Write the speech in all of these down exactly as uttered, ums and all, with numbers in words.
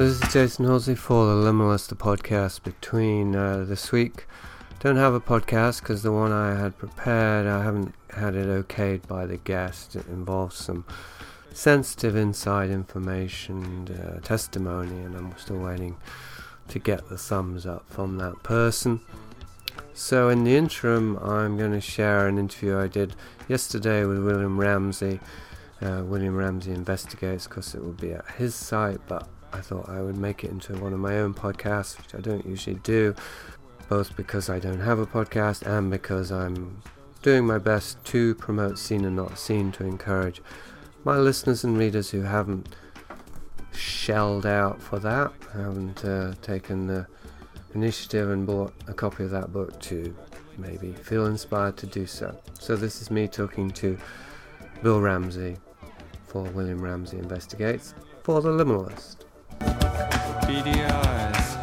This is Jason Halsey for the Liminalist, the podcast between uh, this week. Don't have a podcast because the one I had prepared, I haven't had it okayed by the guest. It involves some sensitive inside information and uh, testimony, and I'm still waiting to get the thumbs up from that person. So in the interim, I'm going to share an interview I did yesterday with William Ramsey. Uh, William Ramsey Investigates, because it will be at his site, but I thought I would make it into one of my own podcasts, which I don't usually do, both because I don't have a podcast and because I'm doing my best to promote Seen and Not Seen, to encourage my listeners and readers who haven't shelled out for that, haven't uh, taken the initiative and bought a copy of that book, to maybe feel inspired to do so. So this is me talking to Bill Ramsey for William Ramsey Investigates for the Liminalist. Beady eyes,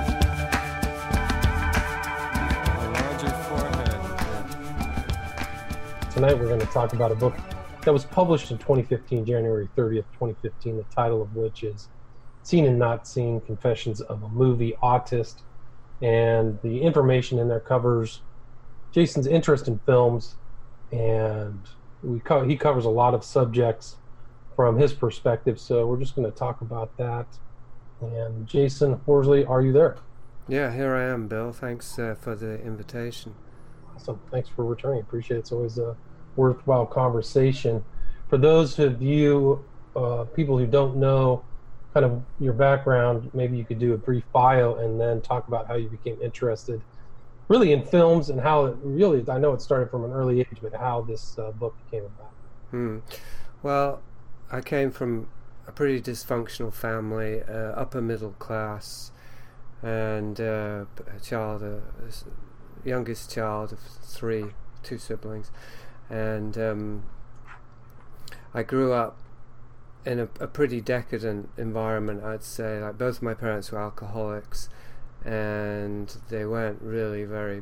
a larger forehead. Tonight we're going to talk about a book that was published in twenty fifteen, January thirtieth, twenty fifteen, the title of which is Seen and Not Seen, Confessions of a Movie Autist. And the information in there covers Jason's interest in films, and we co- he covers a lot of subjects from his perspective, so we're just going to talk about that. And Jason Horsley, are you there? Yeah, here I am, Bill. Thanks uh, for the invitation. Awesome. Thanks for returning. Appreciate it. It's always a worthwhile conversation. For those of you, uh, people who don't know kind of your background, maybe you could do a brief bio and then talk about how you became interested really in films and how it really, I know it started from an early age, but how this uh, book came about. Hmm. Well, I came from a pretty dysfunctional family, uh, upper middle class, and uh, a child, uh, youngest child of three, two siblings, and um, I grew up in a, a pretty decadent environment, I'd say. Like, both my parents were alcoholics, and they weren't really very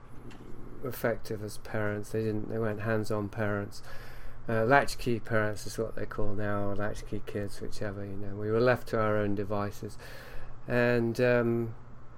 effective as parents. They didn't. They weren't hands-on parents. Uh, latchkey parents is what they call now, or latchkey kids, whichever, you know. We were left to our own devices. And um,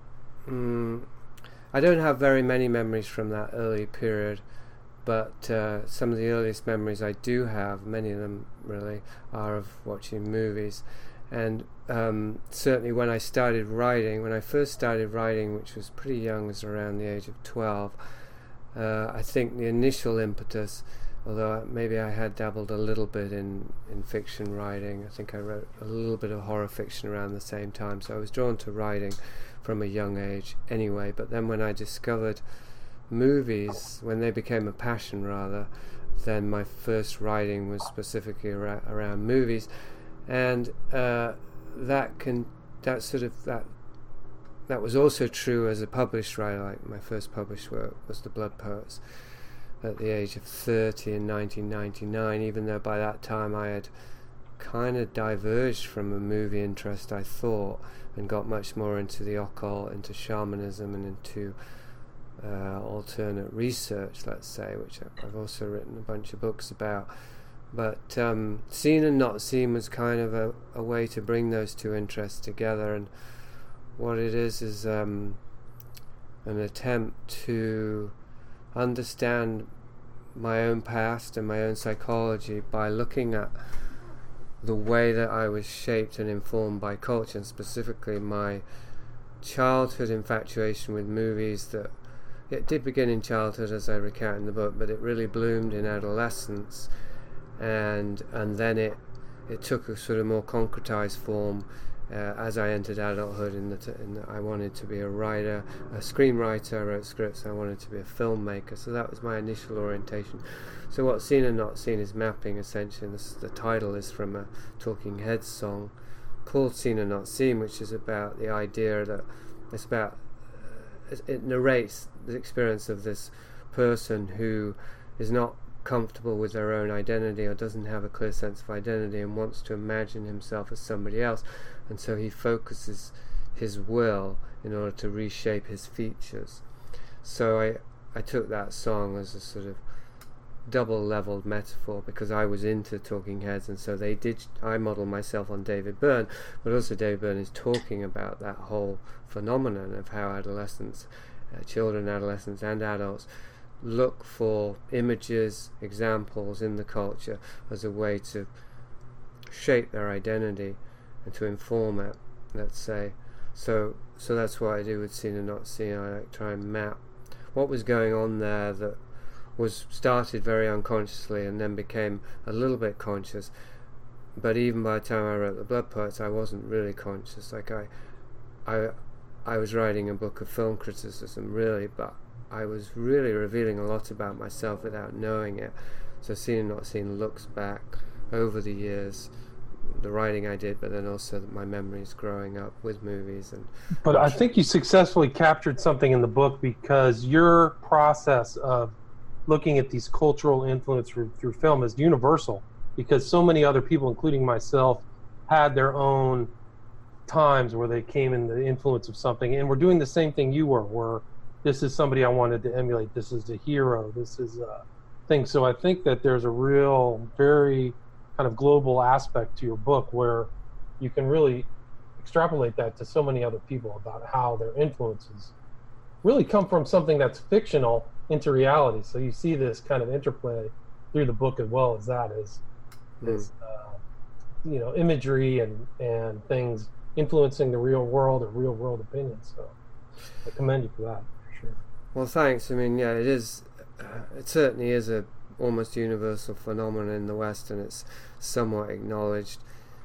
mm, I don't have very many memories from that early period, but uh, some of the earliest memories I do have, many of them really, are of watching movies. And um, certainly when I started writing, when I first started writing, which was pretty young, was around the age of twelve, uh, I think the initial impetus, although maybe I had dabbled a little bit in, in fiction writing. I think I wrote a little bit of horror fiction around the same time, so I was drawn to writing from a young age anyway. But then when I discovered movies, when they became a passion rather, then my first writing was specifically ar- around movies. And uh, that can, that sort of, that that was also true as a published writer. Like, my first published work was The Blood Poets at the age of thirty in nineteen ninety-nine, even though by that time I had kind of diverged from a movie interest, I thought, and got much more into the occult, into shamanism, and into uh, alternate research, let's say, which I've also written a bunch of books about. But um, Seen and Not Seen was kind of a, a way to bring those two interests together, and what it is is um, an attempt to understand my own past and my own psychology by looking at the way that I was shaped and informed by culture, and specifically my childhood infatuation with movies. That it did begin in childhood, as I recount in the book, but it really bloomed in adolescence, and and then it it took a sort of more concretized form Uh, as I entered adulthood. In that, in that I wanted to be a writer, a screenwriter. I wrote scripts. I wanted to be a filmmaker. So that was my initial orientation. So what Seen and Not Seen is mapping, essentially. This, the title is from a Talking Heads song called Seen and Not Seen, which is about the idea that it's about uh, it, it narrates the experience of this person who is not comfortable with their own identity, or doesn't have a clear sense of identity, and wants to imagine himself as somebody else, and so he focuses his will in order to reshape his features. So I I took that song as a sort of double-leveled metaphor, because I was into Talking Heads, and so they did. I modelled myself on David Byrne, but also David Byrne is talking about that whole phenomenon of how adolescents, uh, children, adolescents, and adults look for images, examples in the culture as a way to shape their identity and to inform it, let's say. So so that's what I do with Seen and Not Seen. I like try and map what was going on there that was started very unconsciously and then became a little bit conscious. But even by the time I wrote The Blood Poets, I wasn't really conscious. Like I I I was writing a book of film criticism, really, but I was really revealing a lot about myself without knowing it. So Seen and Not Seen looks back over the years, the writing I did, but then also my memories growing up with movies. And but I think you successfully captured something in the book, because your process of looking at these cultural influence through, through film is universal, because so many other people, including myself, had their own times where they came in the influence of something, and we're doing the same thing you were, where this is somebody I wanted to emulate, this is the hero, this is a thing. So I think that there's a real, very kind of global aspect to your book where you can really extrapolate that to so many other people about how their influences really come from something that's fictional into reality. So you see this kind of interplay through the book, as well as that is this, uh, you know, imagery and, and things influencing the real world or real world opinions. So I commend you for that, for sure. Well, thanks. I mean, yeah, it is, uh, it certainly is a almost universal phenomenon in the West, and it's somewhat acknowledged,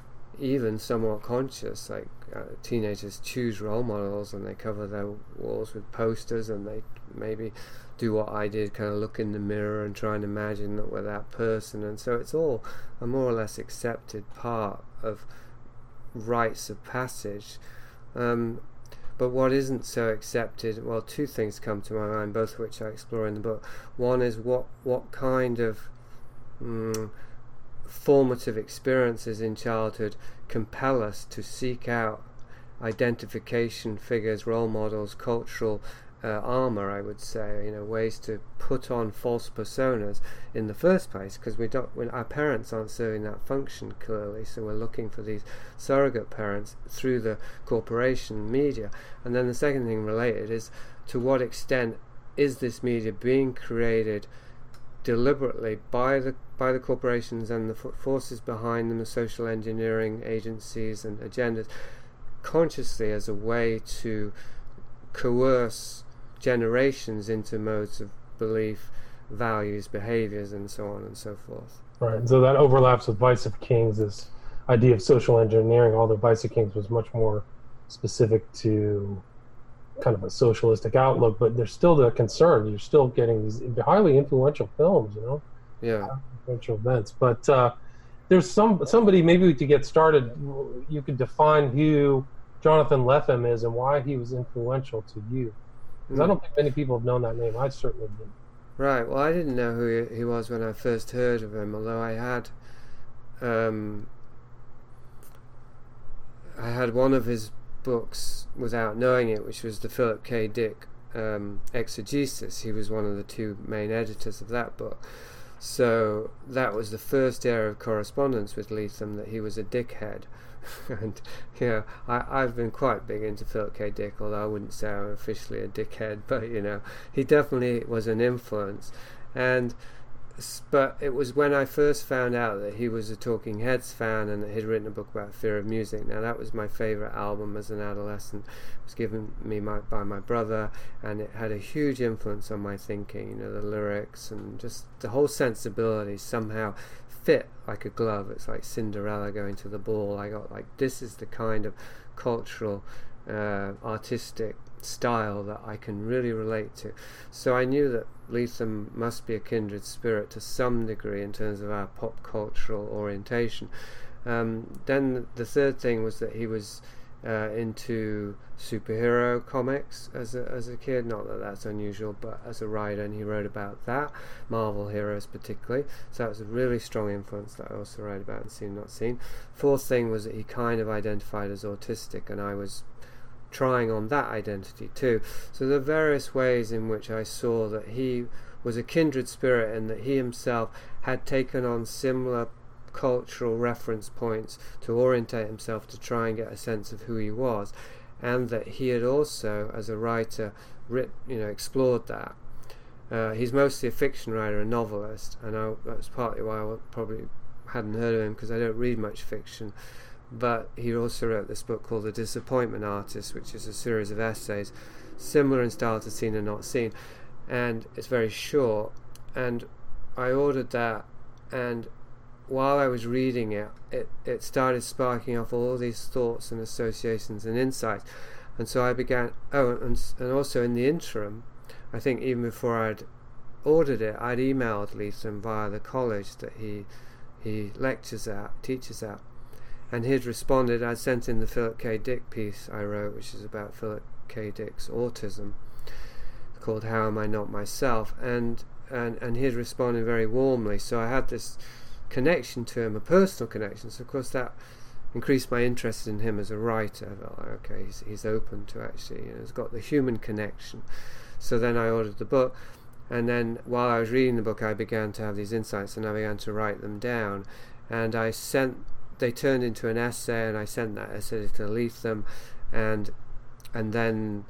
even somewhat conscious. Like uh, teenagers choose role models and they cover their walls with posters, and they maybe do what I did, kind of look in the mirror and try and imagine that we're that person. And so it's all a more or less accepted part of rites of passage. Um, But what isn't so accepted, well, two things come to my mind, both of which I explore in the book. One is what, what kind of mm, formative experiences in childhood compel us to seek out identification figures, role models, cultural uh, armor, I would say, you know, ways to put on false personas in the first place, because we don't, when our parents aren't serving that function clearly, so we're looking for these surrogate parents through the corporation media. And then the second thing related is, to what extent is this media being created deliberately by the by the corporations and the f- forces behind them, the social engineering agencies and agendas, consciously as a way to coerce generations into modes of belief, values, behaviors, and so on and so forth. Right. So that overlaps with Vice of Kings, this idea of social engineering, although Vice of Kings was much more specific to kind of a socialistic outlook, but there's still the concern. You're still getting these highly influential films, you know? Yeah. Influential events. But uh, there's some somebody, maybe to get started, you could define who Jonathan Lethem is and why he was influential to you. Because mm. I don't think many people have known that name. I certainly didn't. Right. Well, I didn't know who he was when I first heard of him, although I had um, I had one of his books without knowing it, which was the Philip K. Dick um, Exegesis. He was one of the two main editors of that book. So that was the first era of correspondence with Lethem, that he was a dickhead. And you know, I, I've been quite big into Philip K. Dick, although I wouldn't say I'm officially a dickhead, but you know, he definitely was an influence. And but it was when I first found out that he was a Talking Heads fan and that he'd written a book about Fear of Music. Now that was my favourite album as an adolescent. It was given me my, by my brother, and it had a huge influence on my thinking. You know, the lyrics and just the whole sensibility somehow fit like a glove. It's like Cinderella going to the ball. I got like, this is the kind of cultural, uh, artistic style that I can really relate to. So I knew that Lethem must be a kindred spirit to some degree in terms of our pop cultural orientation. Um, then the third thing was that he was uh, into superhero comics as a, as a kid. Not that that's unusual, but as a writer, and he wrote about that, Marvel heroes particularly. So that was a really strong influence that I also write about in Seen Not Seen. Fourth thing was that he kind of identified as autistic, and I was trying on that identity too. So there are various ways in which I saw that he was a kindred spirit in that he himself had taken on similar cultural reference points to orientate himself to try and get a sense of who he was, and that he had also, as a writer, writ, you know, explored that. Uh, he's mostly a fiction writer, a novelist, and I, that was partly why I probably hadn't heard of him, because I don't read much fiction. But he also wrote this book called The Disappointment Artist, which is a series of essays similar in style to Seen and Not Seen, and it's very short. And I ordered that, and while I was reading it, it, it started sparking off all these thoughts and associations and insights. And so I began, oh, and, and also in the interim, I think even before I'd ordered it, I'd emailed Lethem via the college that he he lectures at, teaches at. And he'd responded. I'd sent in the Philip K. Dick piece I wrote, which is about Philip K. Dick's autism, called How Am I Not Myself? And, and, and he'd responded very warmly. So I had this connection to him, a personal connection. So of course that increased my interest in him as a writer. I felt like, okay, he's, he's open to actually, you know, he's got the human connection. So then I ordered the book, and then while I was reading the book, I began to have these insights, and I began to write them down. And I sent, they turned into an essay, and I sent that essay to Lethem, and and then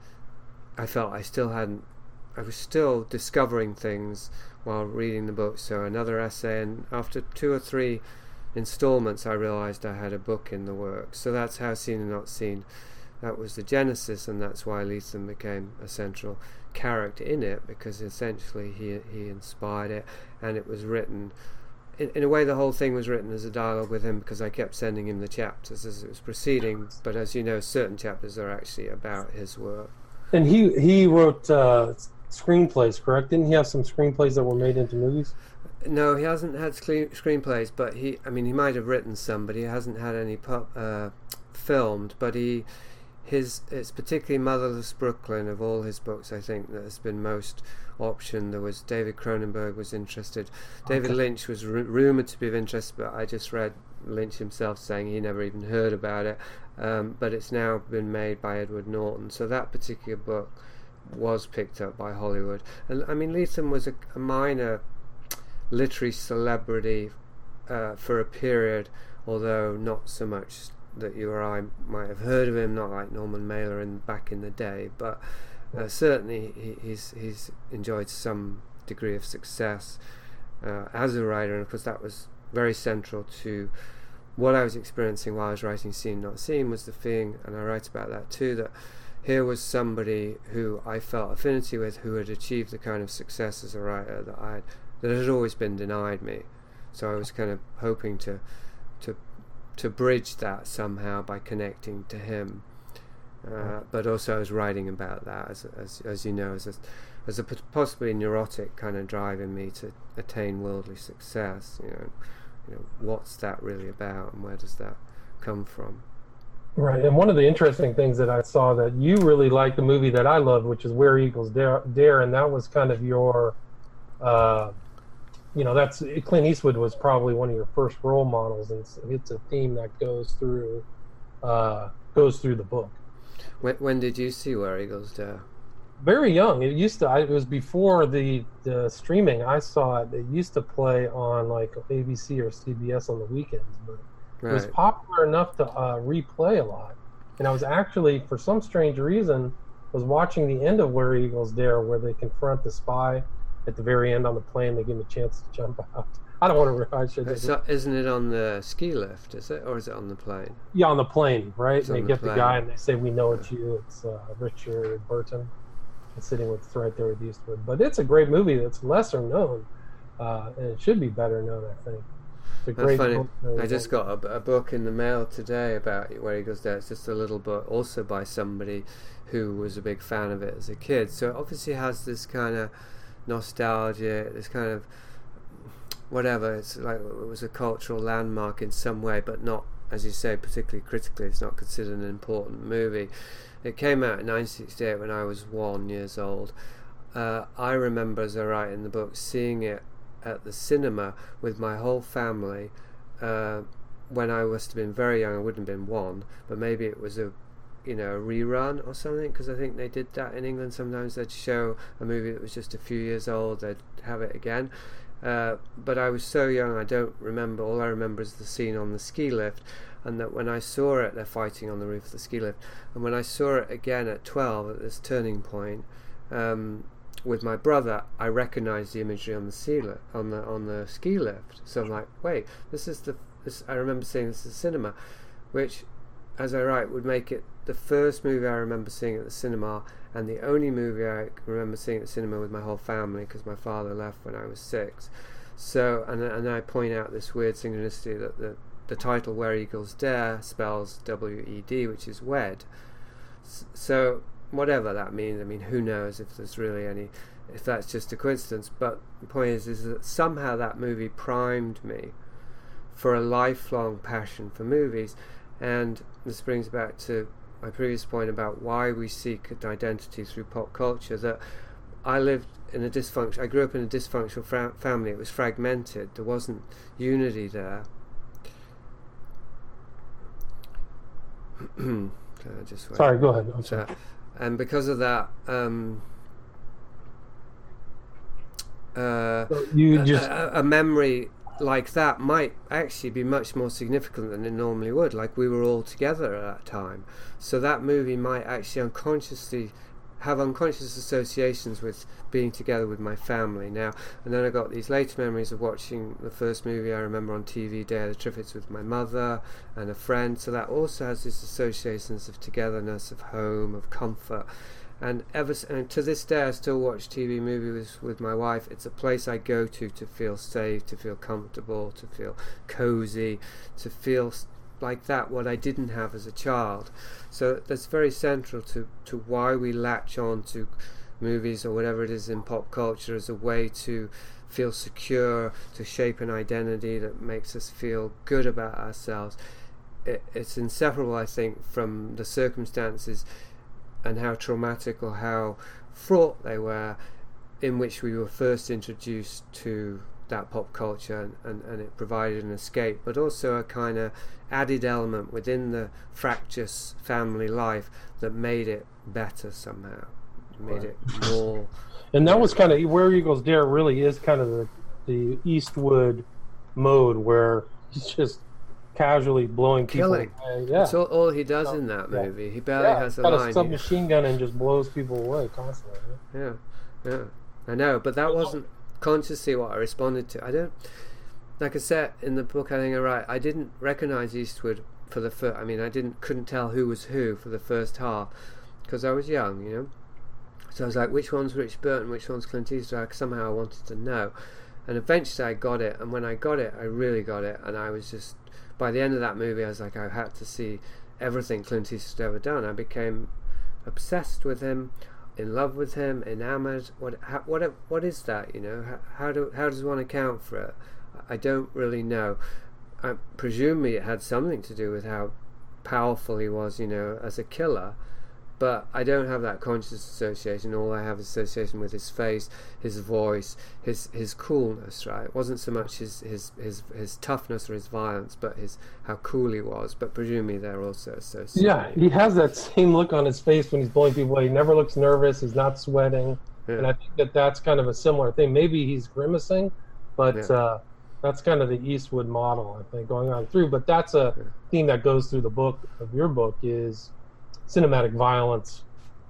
I felt I still hadn't, I was still discovering things while reading the book. So another essay, and after two or three installments, I realized I had a book in the works. So that's how Seen and Not Seen, that was the genesis, and that's why Lethem became a central character in it, because essentially he he inspired it, and it was written in, in a way. The whole thing was written as a dialogue with him, because I kept sending him the chapters as it was proceeding. But as you know, certain chapters are actually about his work. And he he wrote uh, screenplays, correct? Didn't he have some screenplays that were made into movies? No, he hasn't had screen, screenplays, but he, I mean, he might have written some, but he hasn't had any pub, uh, filmed. But he, his, it's particularly Motherless Brooklyn of all his books, I think, that has been most optioned. There was David Cronenberg was interested. David Okay. Lynch was r- rumoured to be of interest, but I just read Lynch himself saying he never even heard about it. Um, but it's now been made by Edward Norton. So that particular book was picked up by Hollywood. And I mean, Lethem was a, a minor literary celebrity uh, for a period, although not so much that you or I might have heard of him, not like Norman Mailer in back in the day, but uh, certainly he, he's he's enjoyed some degree of success uh, as a writer, and of course that was very central to what I was experiencing while I was writing Seen Not Seen, was the feeling, and I write about that too, that here was somebody who I felt affinity with, who had achieved the kind of success as a writer that I had that had always been denied me. So I was kind of hoping to to to bridge that somehow by connecting to him. Uh, but also I was writing about that, as as as you know, as a, as a possibly neurotic kind of driving me to attain worldly success. You know, you know, what's that really about, and where does that come from? Right, and one of the interesting things that I saw, that you really liked the movie that I love, which is Where Eagles Dare, Dare and that was kind of your, uh, you know, that's Clint Eastwood was probably one of your first role models, and it's, it's a theme that goes through uh, goes through the book. When when did you see Where Eagles Dare? Very young. It used to. I, it was before the, the streaming. I saw it. It used to play on like A B C or C B S on the weekends, but Right. it was popular enough to uh, replay a lot. And I was actually, for some strange reason, was watching the end of Where Eagles Dare, where they confront the spy at the very end on the plane. They give him a chance to jump out. I don't want to. I should. Uh, so isn't it on the ski lift? Is it, or is it on the plane? Yeah, on the plane, right? It's And they on the get the plane. guy, and they say, "We know it's you." It's uh, Richard Burton. It's sitting with right there with Eastwood. But it's a great movie that's lesser known, uh, and it should be better known, I think. It's a That's great funny. book. I just got a, a book in the mail today about Where Eagles Dare. It's just a little book, also by somebody who was a big fan of it as a kid. So it obviously has this kind of nostalgia, this kind of whatever. It's like it was a cultural landmark in some way, but not, as you say, particularly critically. It's not considered an important movie. It came out in nineteen sixty-eight when I was one years old. Uh, I remember, as I write in the book, seeing it at the cinema with my whole family uh, when I must have been very young. I wouldn't have been one, but maybe it was a you know, a rerun or something, because I think they did that in England. Sometimes they'd show a movie that was just a few years old, they'd have it again. Uh, but I was so young, I don't remember. All I remember is the scene on the ski lift, and that when I saw it, they're fighting on the roof of the ski lift, and when I saw it again at twelve, at this turning point, um, with my brother, I recognised the imagery on the ski lift, on the on the ski lift. So I'm like, wait, this is the this. I remember seeing this at the cinema, which, as I write, would make it the first movie I remember seeing at the cinema, and the only movie I remember seeing at the cinema with my whole family, because my father left when I was six. So, and and I point out this weird synchronicity that the the title Where Eagles Dare spells W E D, which is wed. So whatever that means, I mean, who knows if there's really any, if that's just a coincidence. But the point is, is that somehow that movie primed me for a lifelong passion for movies. And this brings back to my previous point about why we seek an identity through pop culture, that I lived in a dysfunction, I grew up in a dysfunctional fra- family. It was fragmented. There wasn't unity there. just wait. Sorry, go ahead. I'm sorry. So, and because of that, um, uh, so you just a, a memory like that might actually be much more significant than it normally would. Like, we were all together at that time, so that movie might actually unconsciously have unconscious associations with being together with my family now. And then I got these later memories of watching the first movie I remember on T V, Day of the Triffids, with my mother and a friend, so that also has these associations of togetherness, of home, of comfort. And ever and to this day I still watch T V movies with my wife. It's a place I go to to feel safe, to feel comfortable, to feel cozy, to feel like that, what I didn't have as a child. So that's very central to, to why we latch on to movies or whatever it is in pop culture, as a way to feel secure, to shape an identity that makes us feel good about ourselves. It, it's inseparable, I think, from the circumstances and how traumatic or how fraught they were in which we were first introduced to that pop culture, and, and, and it provided an escape, but also a kind of added element within the fractious family life that made it better somehow, made Right. it more. and that was kind of Where Eagles Dare really is kind of the, the Eastwood mode, where he's just casually blowing people Killing. away. Yeah, That's all, all he does Oh, in that yeah. movie. He barely yeah, has a got a line. He- submachine gun and just blows people away constantly. Yeah, yeah, I know, but that wasn't consciously what I responded to. I don't, like I said in the book, I think I write, I didn't recognize Eastwood for the first, I mean, I didn't, couldn't tell who was who for the first half, because I was young, you know, so I was like, which one's Rich Burton, which one's Clint Eastwood? Somehow I wanted to know, and eventually I got it, and when I got it, I really got it, and I was just, by the end of that movie, I was like, I had to see everything Clint Eastwood ever done. I became obsessed with him, in love with him, enamored. What how, what what is that? You know, how, how do how does one account for it? I don't really know. I presume it had something to do with how powerful he was, you know, as a killer. But I don't have that conscious association. All I have is association with his face, his voice, his his coolness. Right? It wasn't so much his his his, his toughness or his violence, but his how cool he was. But presumably they're also associated. Yeah, he has that same look on his face when he's blowing people away. He never looks nervous. He's not sweating. Yeah. And I think that that's kind of a similar thing. Maybe he's grimacing, but Yeah. uh, that's kind of the Eastwood model, I think, going on through. But that's a Yeah. theme that goes through the book of your book is cinematic violence,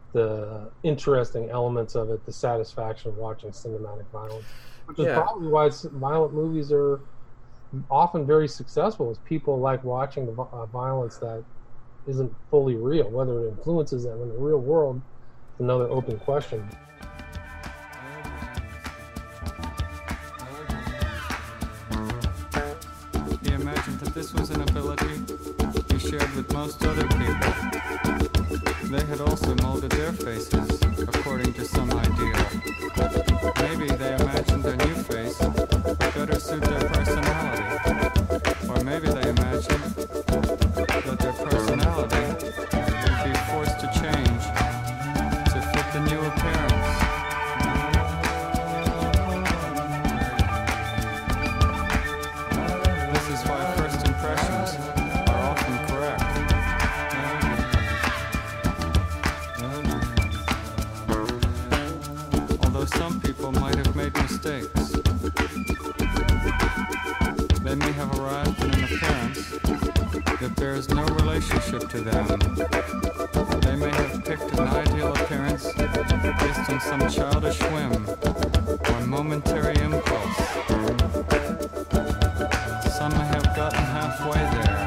the interesting elements of it, the satisfaction of watching cinematic violence, which is Yeah. probably why s- violent movies are often very successful, is people like watching the vi- uh, violence that isn't fully real. Whether it influences them in the real world is another open question. He imagined that this was an ability he shared with most other people. They had also molded their faces according to some ideal. Maybe they imagined their new face would better suit their personality. Or maybe they imagined that their personality would be forced to change to fit the new appearance. This is why first impressions are often correct. mystics. They may have arrived in an appearance that bears no relationship to them. They may have picked an ideal appearance based on some childish whim or momentary impulse. Some may have gotten halfway there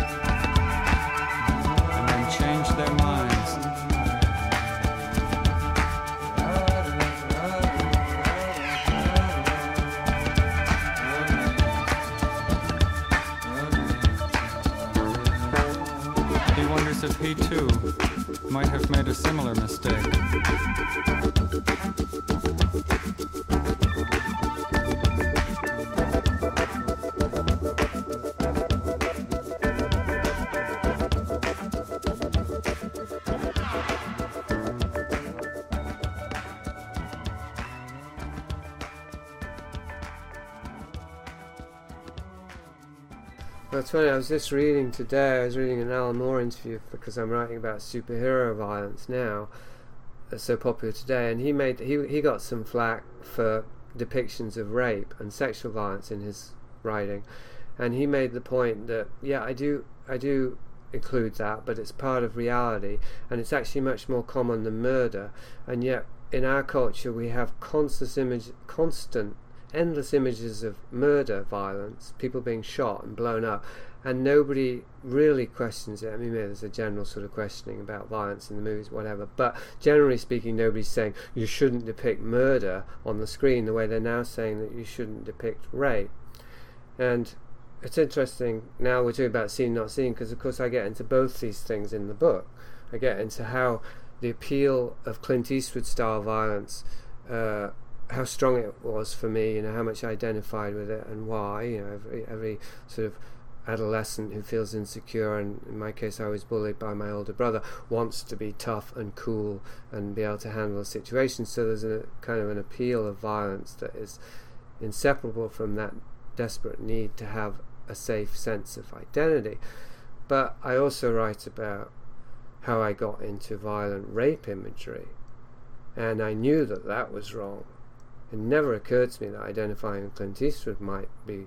and then changed their minds. He wonders if he too might have made a similar mistake. That's funny, I was just reading today, I was reading an Alan Moore interview because I'm writing about superhero violence now, that's so popular today, and he made he he got some flack for depictions of rape and sexual violence in his writing, and he made the point that, yeah, I do I do include that, but it's part of reality, and it's actually much more common than murder, and yet in our culture we have constant image, constant endless images of murder, violence, people being shot and blown up, and nobody really questions it. I mean, there's a general sort of questioning about violence in the movies, whatever, but generally speaking, nobody's saying you shouldn't depict murder on the screen the way they're now saying that you shouldn't depict rape. And it's interesting, now we're talking about seen, not seen, because of course I get into both these things in the book. I get into how the appeal of Clint Eastwood style violence, uh, how strong it was for me, you know, how much I identified with it and why. You know, every, every sort of adolescent who feels insecure, and in my case I was bullied by my older brother, wants to be tough and cool and be able to handle a situation. So there's a kind of an appeal of violence that is inseparable from that desperate need to have a safe sense of identity. But I also write about how I got into violent rape imagery, and I knew that that was wrong. It never occurred to me that identifying with Clint Eastwood might be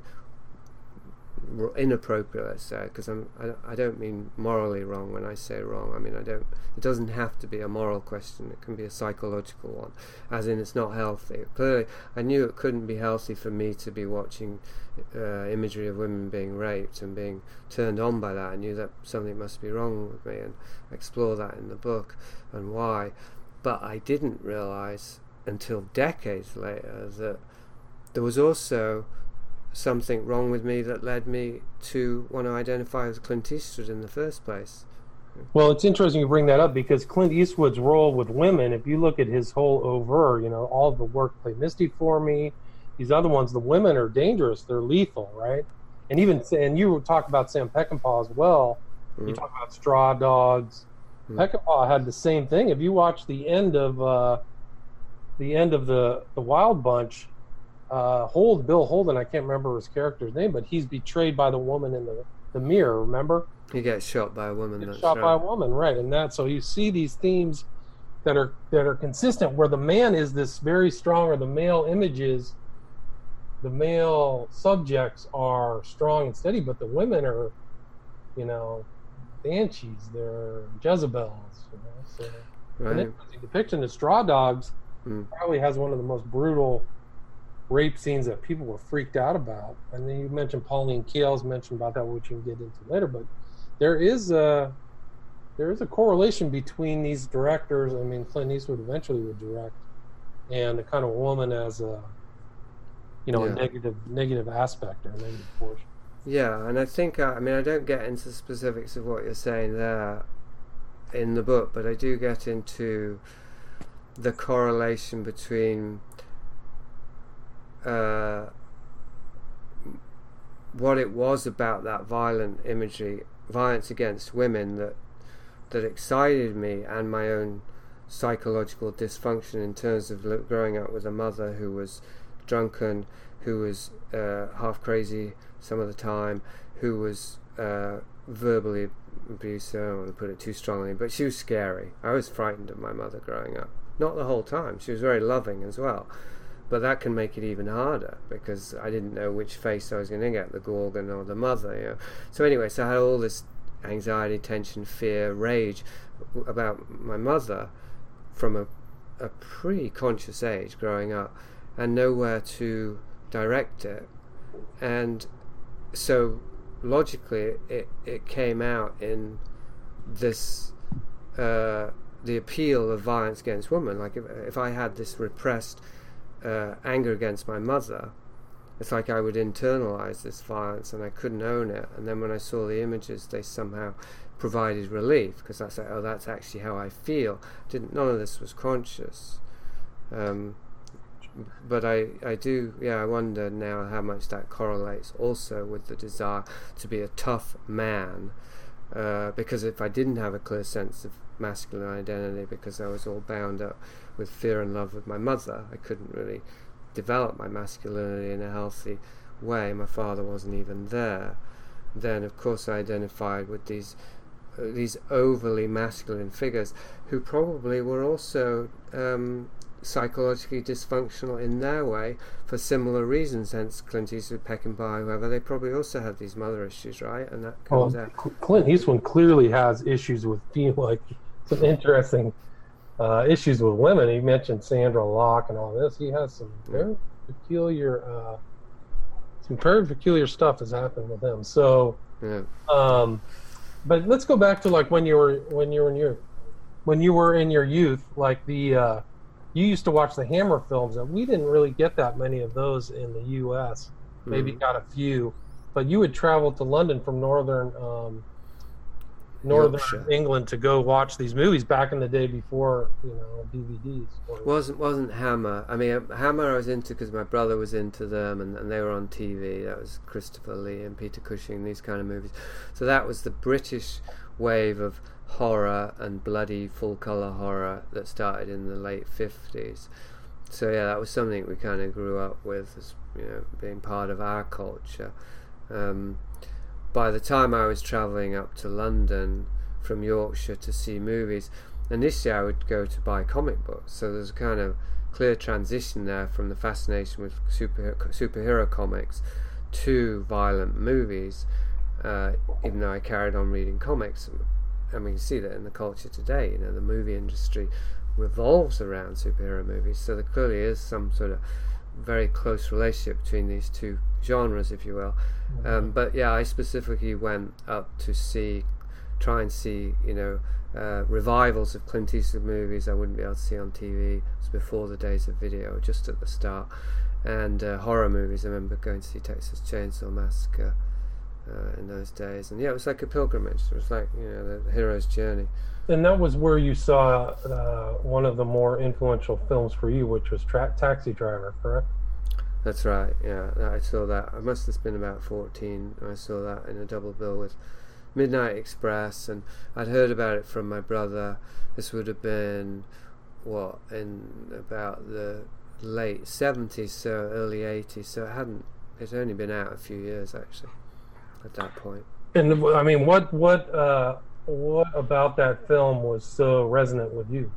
inappropriate, let's say, because I'm I, I don't mean morally wrong when I say wrong. I mean, I don't it doesn't have to be a moral question, it can be a psychological one, as in it's not healthy. Clearly I knew it couldn't be healthy for me to be watching uh, imagery of women being raped and being turned on by that. I knew that something must be wrong with me, and I explore that in the book and why. But I didn't realize until decades later that there was also something wrong with me that led me to want to identify as Clint Eastwood in the first place. Well, it's interesting you bring that up, because Clint Eastwood's role with women, if you look at his whole oeuvre, you know, all of the work, Play Misty for Me, these other ones, the women are dangerous, they're lethal, right? And even, and you talk about Sam Peckinpah as well, mm-hmm. You talk about Straw Dogs. Mm-hmm. Peckinpah had the same thing. If you watch the end of uh, the end of the, the Wild Bunch, uh, Hold, Bill Holden, I can't remember his character's name, but he's betrayed by the woman in the, the mirror, remember? He gets shot by a woman. He gets shot right. by a woman, right? And that, so you see these themes that are that are consistent, where the man is this very strong, or the male images, the male subjects are strong and steady, but the women are, you know, banshees, they're Jezebels. You know? So, right. An interesting depiction of Straw Dogs mm. probably has one of the most brutal rape scenes that people were freaked out about. And then you mentioned Pauline Kael's mentioned about that, which we can get into later, but there is a there is a correlation between these directors. I mean, Clint Eastwood eventually would direct, and the kind of woman as a, you know, yeah. a negative negative aspect or a negative portion. Yeah, and I think, uh, I mean, I don't get into specifics of what you're saying there in the book, but I do get into the correlation between uh, what it was about that violent imagery, violence against women, that that excited me, and my own psychological dysfunction in terms of growing up with a mother who was drunken, who was uh, half crazy some of the time, who was uh, verbally abusive. I don't want to put it too strongly, but she was scary. I was frightened of my mother growing up. Not the whole time. She was very loving as well. but that can make it even harder because I didn't know which face I was going to get, the Gorgon or the mother. You know? So anyway, so I had all this anxiety, tension, fear, rage about my mother from a, a pretty conscious age growing up, and nowhere to direct it. And so logically it, it came out in this uh, the appeal of violence against women. Like if, if I had this repressed uh, anger against my mother, it's like I would internalize this violence and I couldn't own it. And then when I saw the images, they somehow provided relief, because I said, oh, that's actually how I feel. Didn't none of this was conscious. Um, but I, I do, yeah, I wonder now how much that correlates also with the desire to be a tough man, uh, because if I didn't have a clear sense of masculine identity, because I was all bound up with fear and love with my mother, I couldn't really develop my masculinity in a healthy way. My father wasn't even there. Then, of course, I identified with these uh, these overly masculine figures who probably were also um, psychologically dysfunctional in their way for similar reasons. Hence Clint Eastwood, Peckinpah, whoever, they probably also had these mother issues, right? And that comes well, out. Clint Eastwood clearly has issues with being like some interesting uh, issues with women. He mentioned Sandra Locke and all this. He has some very mm. peculiar, uh, some very peculiar stuff has happened with him. So, yeah. um, but let's go back to like when you were when you were in your when you were in your youth, like the. Uh, You used to watch the Hammer films, and we didn't really get that many of those in the U S Maybe mm. got a few, but you would travel to London from northern um, northern Yorkshire. England to go watch these movies back in the day before you know D V Ds. wasn't wasn't Hammer. I mean, Hammer I was into because my brother was into them, and, and they were on T V. That was Christopher Lee and Peter Cushing, these kind of movies. So that was the British wave of horror and bloody full colour horror that started in the late fifties. So yeah, that was something we kind of grew up with, as you know, being part of our culture. Um, by the time I was travelling up to London from Yorkshire to see movies, initially I would go to buy comic books. So there's a kind of clear transition there from the fascination with super, superhero comics to violent movies, uh, even though I carried on reading comics. And we can see that in the culture today. You know, the movie industry revolves around superhero movies, so there clearly is some sort of very close relationship between these two genres, if you will. Mm-hmm. Um, but yeah, I specifically went up to see, try and see, you know, uh, revivals of Clint Eastwood movies I wouldn't be able to see on T V. It was before the days of video, just at the start. And uh, horror movies. I remember going to see Texas Chainsaw Massacre Uh, in those days, and yeah, it was like a pilgrimage. It was like, you know, the hero's journey. And that was where you saw uh, one of the more influential films for you, which was Tra- Taxi Driver, correct? That's right. Yeah, I saw that. I must have been about fourteen. I saw that in a double bill with Midnight Express, and I'd heard about it from my brother. This would have been what in about the late seventies, so early eighties. So it hadn't. It's only been out a few years actually. At that point. And I mean, what what uh, what about that film was so resonant with you?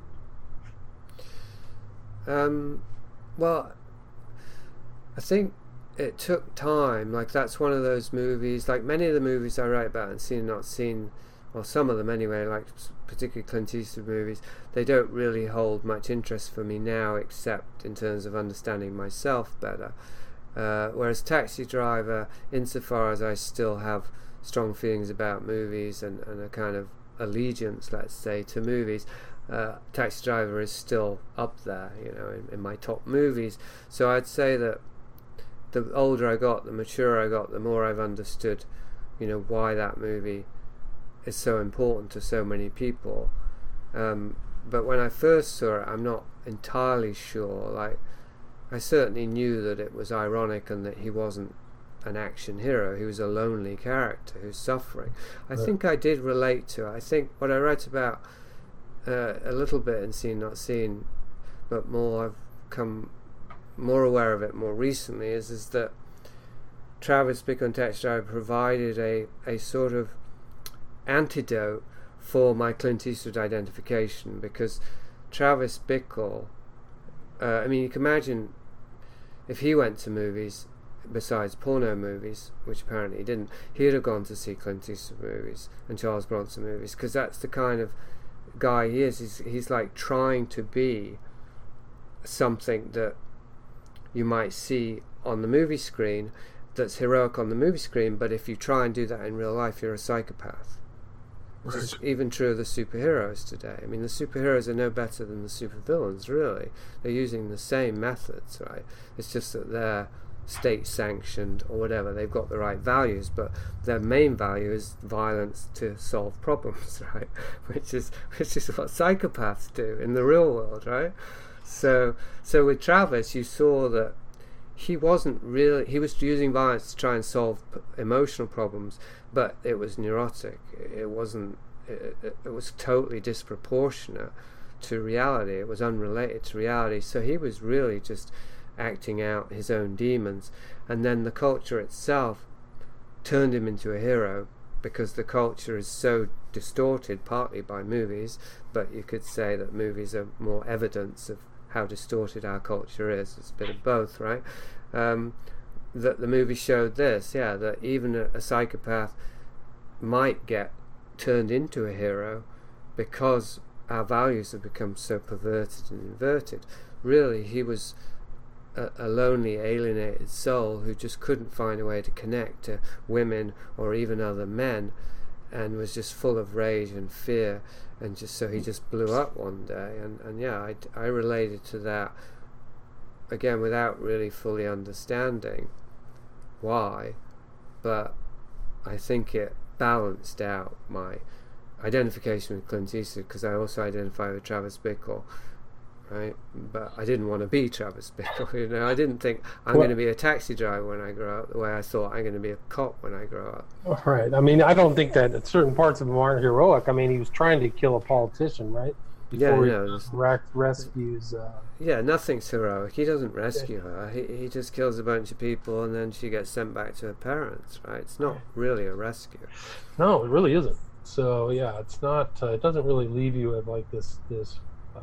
Um, well, I think it took time. Like that's one of those movies. Like many of the movies I write about and seen and not seen, or some of them anyway. Like particularly Clint Eastwood movies, they don't really hold much interest for me now, except in terms of understanding myself better. Uh, whereas Taxi Driver, insofar as I still have strong feelings about movies and, and a kind of allegiance, let's say, to movies, uh, Taxi Driver is still up there, you know, in, in my top movies. So I'd say that the older I got, the maturer I got, the more I've understood, you know, why that movie is so important to so many people. Um, but when I first saw it, I'm not entirely sure, like, I certainly knew that it was ironic and that he wasn't an action hero. He was a lonely character who's suffering. I right. think I did relate to it. I think what I wrote about uh, a little bit in Seen Not Seen, but more I've come more aware of it more recently, is, is that Travis Bickle and Taxi Driver provided a, a sort of antidote for my Clint Eastwood identification, because Travis Bickle, uh, I mean, you can imagine if he went to movies, besides porno movies, which apparently he didn't, he'd have gone to see Clint Eastwood movies and Charles Bronson movies, because that's the kind of guy he is. He's, he's like trying to be something that you might see on the movie screen, that's heroic on the movie screen, but if you try and do that in real life, you're a psychopath. Which Right. is even true of the superheroes today. I mean, the superheroes are no better than the supervillains, really. They're using the same methods, right? It's just that they're state-sanctioned or whatever. They've got the right values, but their main value is violence to solve problems, right? Which is which is what psychopaths do in the real world, right? So, so with Travis, you saw that he wasn't really, he was using violence to try and solve p- emotional problems, but it was neurotic. It wasn't, it, it, it was totally disproportionate to reality. It was unrelated to reality. So he was really just acting out his own demons. And then the culture itself turned him into a hero, because the culture is so distorted, partly by movies, but you could say that movies are more evidence of how distorted our culture is. It's a bit of both, right? Um, that the movie showed this, yeah, that even a, a psychopath might get turned into a hero because our values have become so perverted and inverted. Really, he was a, a lonely, alienated soul who just couldn't find a way to connect to women or even other men, and was just full of rage and fear, and just so he just blew up one day. And, and yeah, I, I related to that, again, without really fully understanding why, but I think it balanced out my identification with Clint Eastwood, because I also identify with Travis Bickle, right? But I didn't want to be Travis Bickle, you know. I didn't think I'm Well- going to be a taxi driver when I grow up, the way I thought I'm going to be a cop when I grow up. Right. I mean, I don't think that certain parts of him aren't heroic. I mean, he was trying to kill a politician, right? Yeah, Before no, he there's- re- rescues. Uh, Yeah, nothing's heroic. He doesn't rescue her. He he just kills a bunch of people, and then she gets sent back to her parents, right? It's not really a rescue. no, it really isn't. So yeah, it's not. Uh, it doesn't really leave you with like this. This. Uh,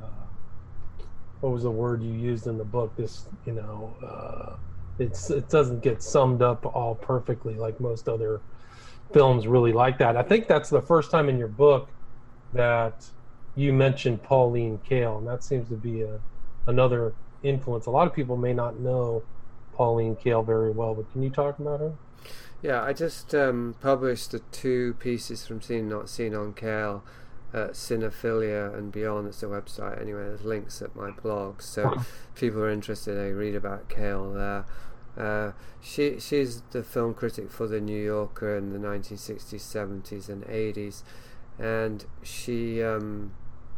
what was the word you used in the book? This. You know. Uh, it's it doesn't get summed up all perfectly like most other films really like that. I think that's the first time in your book that you mentioned Pauline Kael, and that seems to be a another influence. A lot of people may not know Pauline Kael very well, but can you talk about her? Yeah, I just um, published the two pieces from Seen Not Seen on Kael at Cinephilia and Beyond. It's the website anyway. There's links at my blog, so if people are interested, they read about Kael there. Uh, she she's the film critic for the New Yorker in the nineteen sixties, seventies, and eighties, and she um,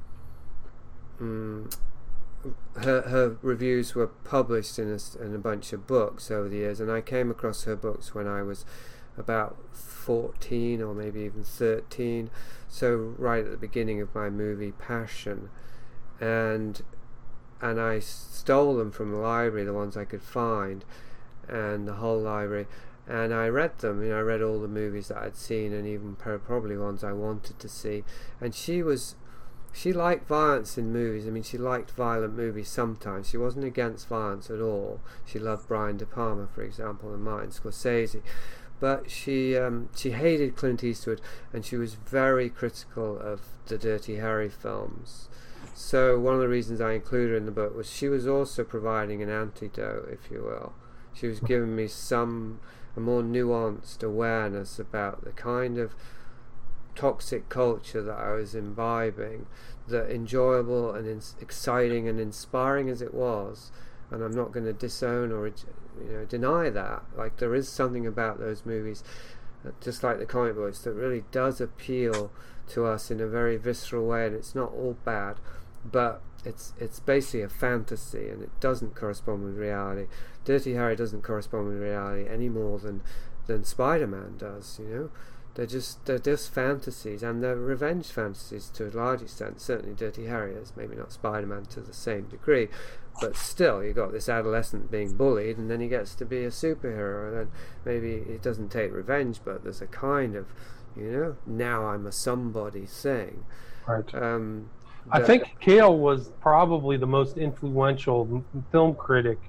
mm, her her reviews were published in a, in a bunch of books over the years, and I came across her books when I was about fourteen or maybe even thirteen, so right at the beginning of my movie passion, and and I stole them from the library, the ones I could find, and the whole library, and I read them. You know, I read all the movies that I'd seen, and even probably ones I wanted to see. And she was, she liked violence in movies. I mean, she liked violent movies sometimes. She wasn't against violence at all. She loved Brian De Palma, for example, and Martin Scorsese. But she um, she hated Clint Eastwood, and she was very critical of the Dirty Harry films. So one of the reasons I included her in the book was she was also providing an antidote, if you will. She was giving me some a more nuanced awareness about the kind of toxic culture that I was imbibing, that enjoyable and in- exciting and inspiring as it was, and I'm not going to disown or you know deny that. Like, there is something about those movies, uh, just like the comic books, that really does appeal to us in a very visceral way, and it's not all bad, but it's it's basically a fantasy, and it doesn't correspond with reality. Dirty Harry doesn't correspond with reality any more than than Spider-Man does. You know, they're just they're just fantasies, and they're revenge fantasies to a large extent. Certainly, Dirty Harry is, maybe not Spider-Man to the same degree, but still, you got this adolescent being bullied, and then he gets to be a superhero, and then maybe he doesn't take revenge, but there's a kind of, you know, now I'm a somebody thing. Right. Um, I that- think Kael was probably the most influential m- film critic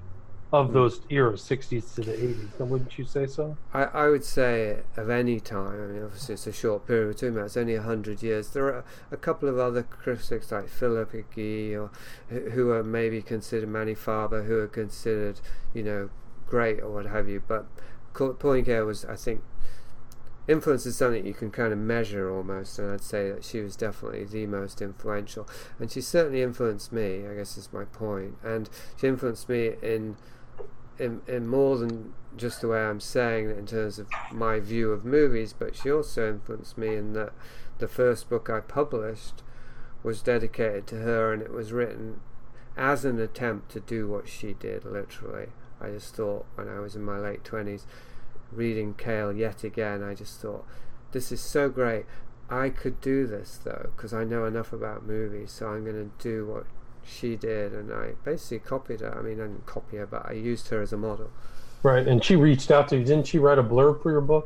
of those eras, sixties to the eighties. Wouldn't you say so? I, I would say of any time. I mean, obviously it's a short period we're talking about. It's only a hundred years. There are a couple of other critics like Philip Hickey, or who are maybe considered Manny Farber, who are considered, you know, great or what have you. But Poincare was, I think, influence is something you can kind of measure almost, and I'd say that she was definitely the most influential. And she certainly influenced me, I guess is my point. And she influenced me in In, in more than just the way I'm saying it in terms of my view of movies, but she also influenced me in that the first book I published was dedicated to her, and it was written as an attempt to do what she did, literally. I just thought, when I was in my late twenties, reading Cale yet again, I just thought, this is so great. I could do this, though, because I know enough about movies, so I'm going to do what she did, and I basically copied her. I mean, I didn't copy her, but I used her as a model. Right, and she reached out to you. Didn't she write a blurb for your book?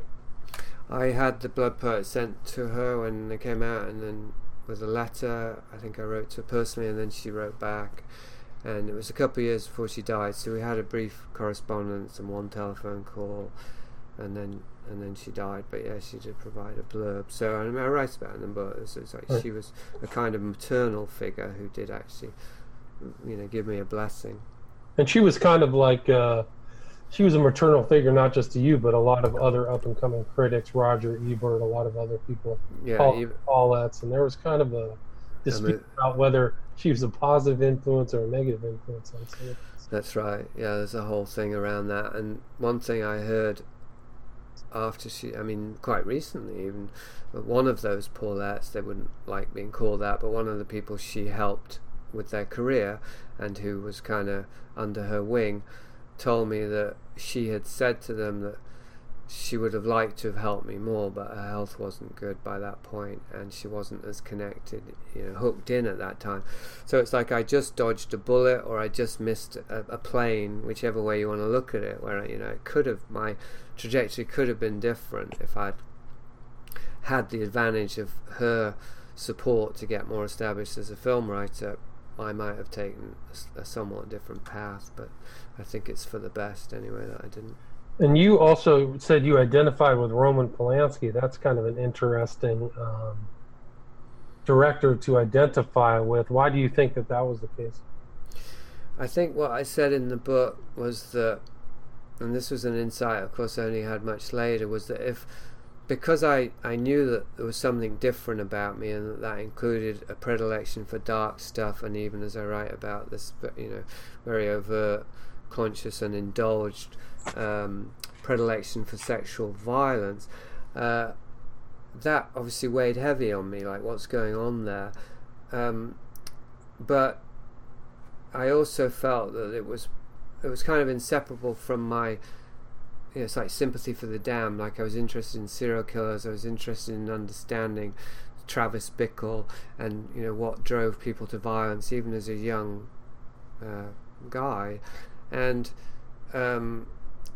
I had the Blood Poet sent to her when they came out, and then with a letter, I think I wrote to her personally, and then she wrote back. And it was a couple of years before she died, so we had a brief correspondence and one telephone call, and then and then she died. But yeah, she did provide a blurb. So I, mean, I write about it in the book. It's, it's like right. She was a kind of maternal figure who did actually, you know, give me a blessing. And she was kind of like, uh, she was a maternal figure, not just to you, but a lot of other up-and-coming critics, Roger Ebert, a lot of other people, yeah, Paul, Ebert. Paulettes, and there was kind of a dispute I mean, about whether she was a positive influence or a negative influence on some. That's right. Yeah, there's a whole thing around that. And one thing I heard after she, I mean, quite recently even, one of those Paulettes, they wouldn't like being called that, but one of the people she helped with their career and who was kind of under her wing told me that she had said to them that she would have liked to have helped me more, but her health wasn't good by that point, and she wasn't as connected, you know, hooked in at that time. So it's like I just dodged a bullet, or I just missed a, a plane, whichever way you want to look at it, where, you know, it could have, my trajectory could have been different if I'd had the advantage of her support to get more established as a film writer. I might have taken a, a somewhat different path, but I think it's for the best anyway that I didn't. And you also said you identified with Roman Polanski. That's kind of an interesting um, director to identify with. Why do you think that that was the case? I think what I said in the book was that, and this was an insight, of course, I only had much later, was that if, because I, I knew that there was something different about me, and that that included a predilection for dark stuff, and even as I write about this, you know, very overt, conscious and indulged um, predilection for sexual violence, uh, that obviously weighed heavy on me, like what's going on there. Um, but I also felt that it was it was kind of inseparable from my, you know, it's like sympathy for the damned. Like I was interested in serial killers, I was interested in understanding Travis Bickle and, you know, what drove people to violence, even as a young uh, guy. And um,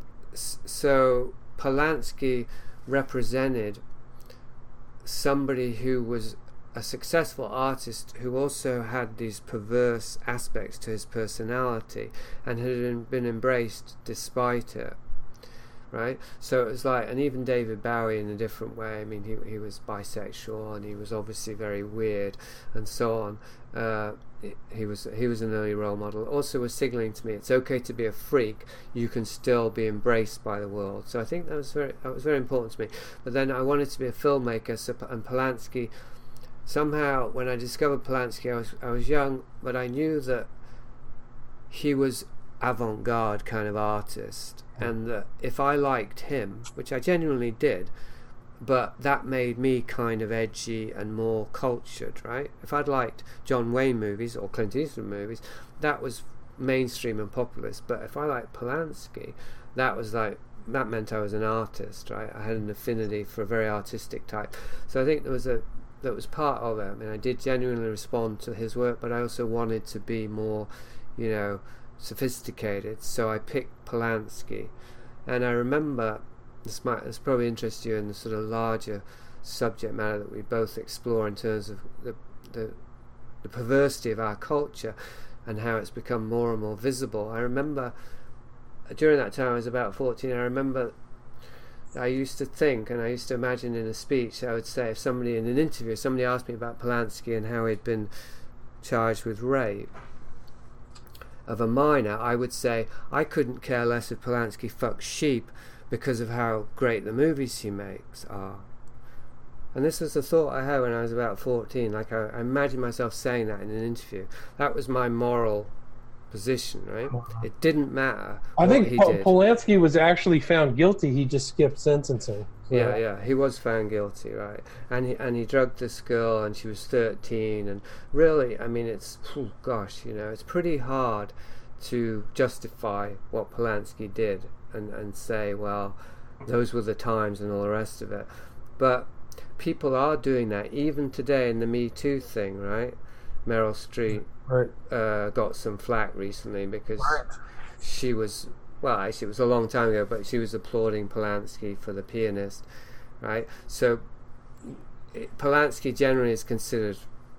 so Polanski represented somebody who was a successful artist who also had these perverse aspects to his personality and had been embraced despite it, right? So it was like, and even David Bowie in a different way. I mean, he he was bisexual and he was obviously very weird and so on. Uh, he was he was an early role model. Also was signaling to me it's okay to be a freak. You can still be embraced by the world. So I think that was very that was very important to me. But then I wanted to be a filmmaker, so, and Polanski. Somehow, when I discovered Polanski, I was I was young, but I knew that he was avant-garde kind of artist, and that if I liked him, which I genuinely did, but that made me kind of edgy and more cultured, right? If I'd liked John Wayne movies or Clint Eastwood movies, that was mainstream and populist. But if I liked Polanski, that was like, that meant I was an artist, right? I had an affinity for a very artistic type. So I think there was a that was part of it. I mean, I did genuinely respond to his work, but I also wanted to be more, you know, sophisticated. So I picked Polanski, and I remember, this might this probably interest you in the sort of larger subject matter that we both explore in terms of the the, the perversity of our culture and how it's become more and more visible. I remember during that time I was about fourteen. I remember I used to think, and I used to imagine in a speech, I would say, if somebody in an interview, somebody asked me about Polanski and how he'd been charged with rape of a minor, I would say I couldn't care less if Polanski fucks sheep because of how great the movies he makes are. And this was the thought I had when I was about fourteen. Like, I, I imagined myself saying that in an interview. That was my moral position, right? It didn't matter I what think he Pol- did. Polanski was actually found guilty. He just skipped sentencing. So- Yeah, yeah, he was found guilty, right? And he and he drugged this girl, and she was thirteen. And really, I mean, it's oh gosh, you know, it's pretty hard to justify what Polanski did and and say, well, those were the times and all the rest of it. But people are doing that even today in the Me Too thing, right? Meryl Streep Right. uh, got some flack recently because Right. she was, well, actually it was a long time ago, but she was applauding Polanski for The Pianist, right? So it, Polanski generally is considered,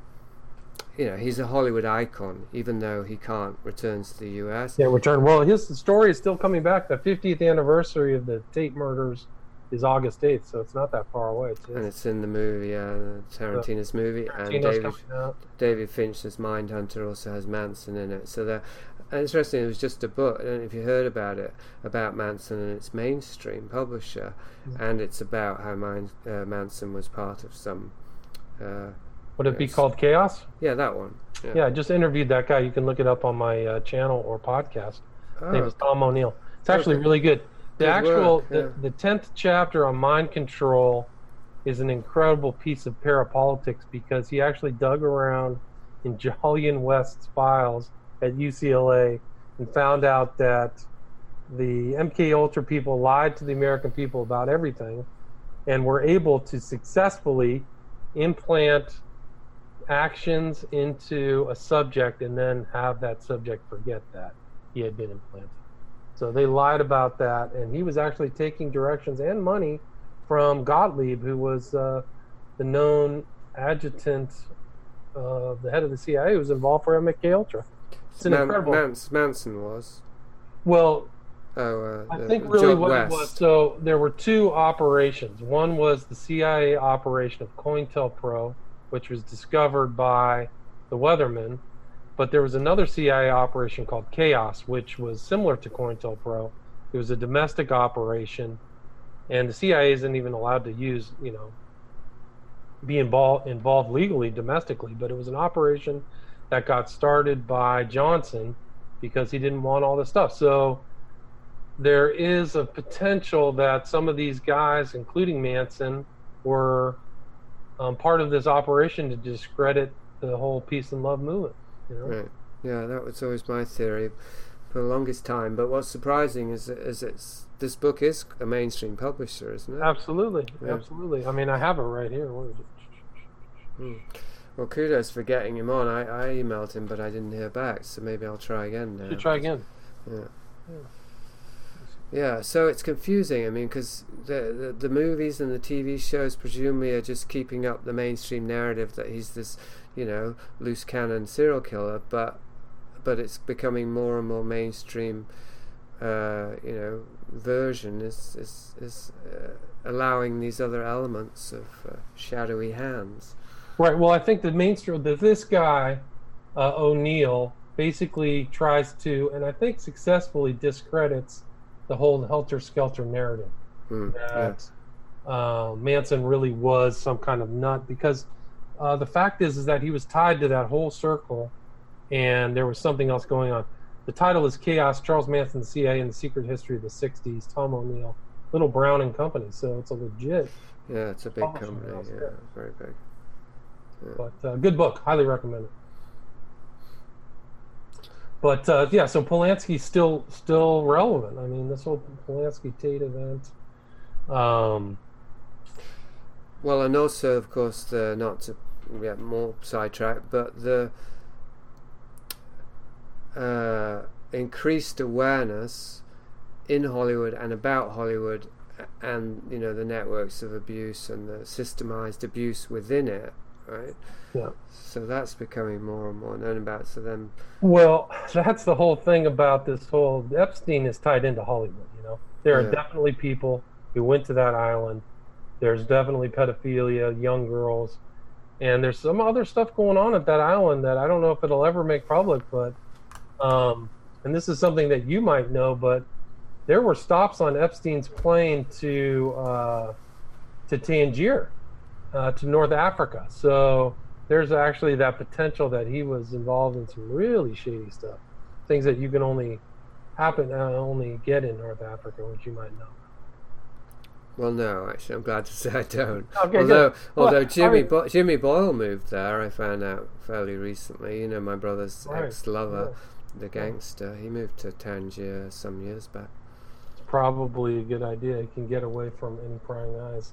you know, he's a Hollywood icon, even though he can't return to the U S. Yeah, return. Well, his story is still coming back. The fiftieth anniversary of the Tate murders is August eighth, so it's not that far away. It's, And it's in the movie, uh, Tarantino's movie, and Tarantino's David, coming out. David Fincher's Mindhunter also has Manson in it. So that, and interesting, it was just a book. I don't know if you heard about it, about Manson and its mainstream publisher, Mm-hmm. and it's about how Man, uh, Manson was part of some. Uh, Would it be yes. called Chaos? yeah, that one. Yeah. Yeah, I just interviewed that guy. You can look it up on my uh, channel or podcast. His name Oh, is Tom O'Neill. It's actually Okay. really good. The Good actual, work, yeah. the, the tenth chapter on mind control is an incredible piece of parapolitics because he actually dug around in Julian West's files at U C L A and found out that the M K Ultra people lied to the American people about everything and were able to successfully implant actions into a subject and then have that subject forget that he had been implanted. So they lied about that, and he was actually taking directions and money from Gottlieb, who was uh, the known adjutant, uh, the head of the C I A, who was involved for M K Ultra. It's an Man- incredible. Mans- Manson was. Well, Oh, uh, I the- think really Joe what West. it was. So there were two operations. One was the C I A operation of COINTELPRO, which was discovered by the Weathermen. But there was another C I A operation called Chaos, which was similar to COINTELPRO. It was a domestic operation, and the C I A isn't even allowed to use, you know, be involved involved legally domestically. But it was an operation that got started by Johnson because he didn't want all this stuff. So there is a potential that some of these guys, including Manson, were um, part of this operation to discredit the whole peace and love movement. You know? Right. Yeah, that was always my theory for the longest time. But what's surprising is, is it's this book is a mainstream publisher, isn't it? Absolutely, Yeah. absolutely. I mean, I have it right here. What is it? Hmm. Well, kudos for getting him on. I, I emailed him, but I didn't hear back, so maybe I'll try again now. You should try again. Yeah. Yeah. Yeah, so it's confusing. I mean, because the, the the movies and the T V shows presumably are just keeping up the mainstream narrative that he's this, you know, loose cannon serial killer, but but it's becoming more and more mainstream. Uh, you know, version is is is uh, allowing these other elements of uh, shadowy hands. Right. Well, I think the mainstream that this guy uh, O'Neill basically tries to, and I think successfully discredits the whole helter-skelter narrative Mm, yeah. that uh, Manson really was some kind of nut, because uh, the fact is is that he was tied to that whole circle, and there was something else going on. The title is Chaos: Charles Manson, the C I A, and the Secret History of the sixties. Tom O'Neill, Little Brown and Company. So it's a legit, Yeah, it's a big Publishing company. house, Yeah, yeah. very big. but uh, good book. Highly recommend it. But uh, yeah, so Polanski's still still relevant. I mean, this whole Polanski Tate event. Um, Well, and also, of course, the not to get more sidetracked, but the uh, increased awareness in Hollywood and about Hollywood, and you know the networks of abuse and the systemized abuse within it, right? Yeah. So that's becoming more and more known about. So then, well, that's the whole thing about this whole Epstein is tied into Hollywood. You know, there are Yeah. definitely people who went to that island. There's definitely pedophilia, young girls, and there's some other stuff going on at that island that I don't know if it'll ever make public. But, um, and this is something that you might know, but there were stops on Epstein's plane to uh, to Tangier, uh, to North Africa. So there's actually that potential that he was involved in some really shady stuff, things that you can only happen uh, only get in North Africa, which you might know. Well, no, actually, I'm glad to say I don't. Okay, although, good. although Well, Jimmy I mean- Bo- Jimmy Boyle moved there, I found out fairly recently. You know, my brother's Right, ex-lover, yeah. the gangster. He moved to Tangier some years back. It's probably a good idea. You can get away from any prying eyes.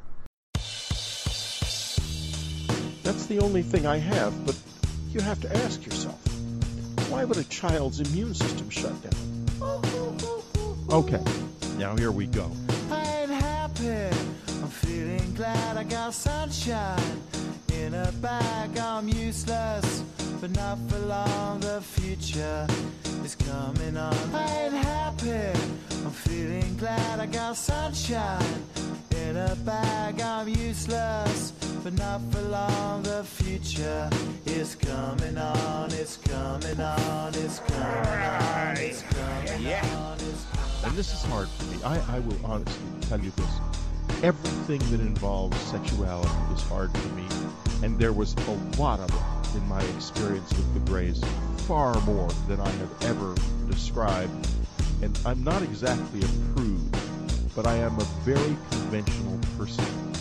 That's the only thing I have, but you have to ask yourself, why would a child's immune system shut down? Okay, now here we go. I ain't happy, I'm feeling glad I got sunshine in a bag. I'm useless, but not for long. The future is coming on. I ain't happy, I'm feeling glad I got sunshine in a bag. I'm useless, but not for long. The future is coming on. It's coming on. It's coming on. It's coming on. It's And this is hard for me. I, I will honestly tell you this. Everything that involves sexuality is hard for me. And there was a lot of it in my experience with the Greys. Far more than I have ever described. And I'm not exactly a prude, but I am a very conventional person.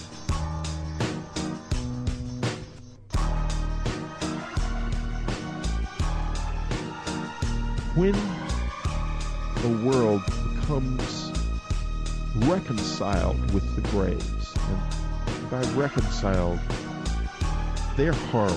When the world becomes reconciled with the Greys, and by reconciled, they're hard.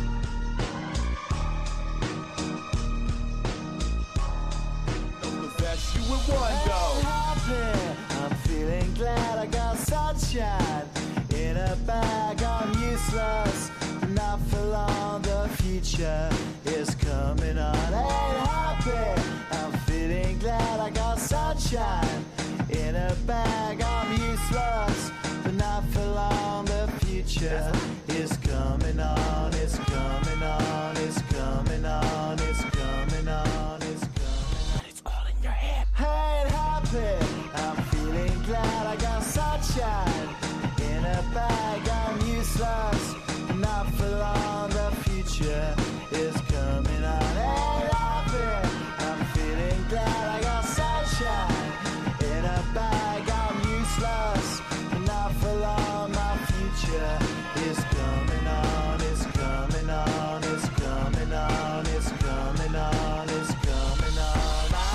you with one go. Happy, I'm feeling glad I got sunshine in a bag. I'm useless, but not for long. The future is coming on. Ain't happy, I'm feeling glad I got sunshine in a bag. I'm useless, but not for long. The future is coming on. It's coming on. It's coming on. It's coming on. It's coming on. It's all in your head. I ain't happy. I'm feeling glad I got sunshine in a bag. I'm useless, not for long. The future is coming on. Ain't happy. I'm feeling glad I got sunshine in a bag. I'm useless, not for long. My future is coming on. It's coming on. It's coming on. It's coming on. It's coming on. My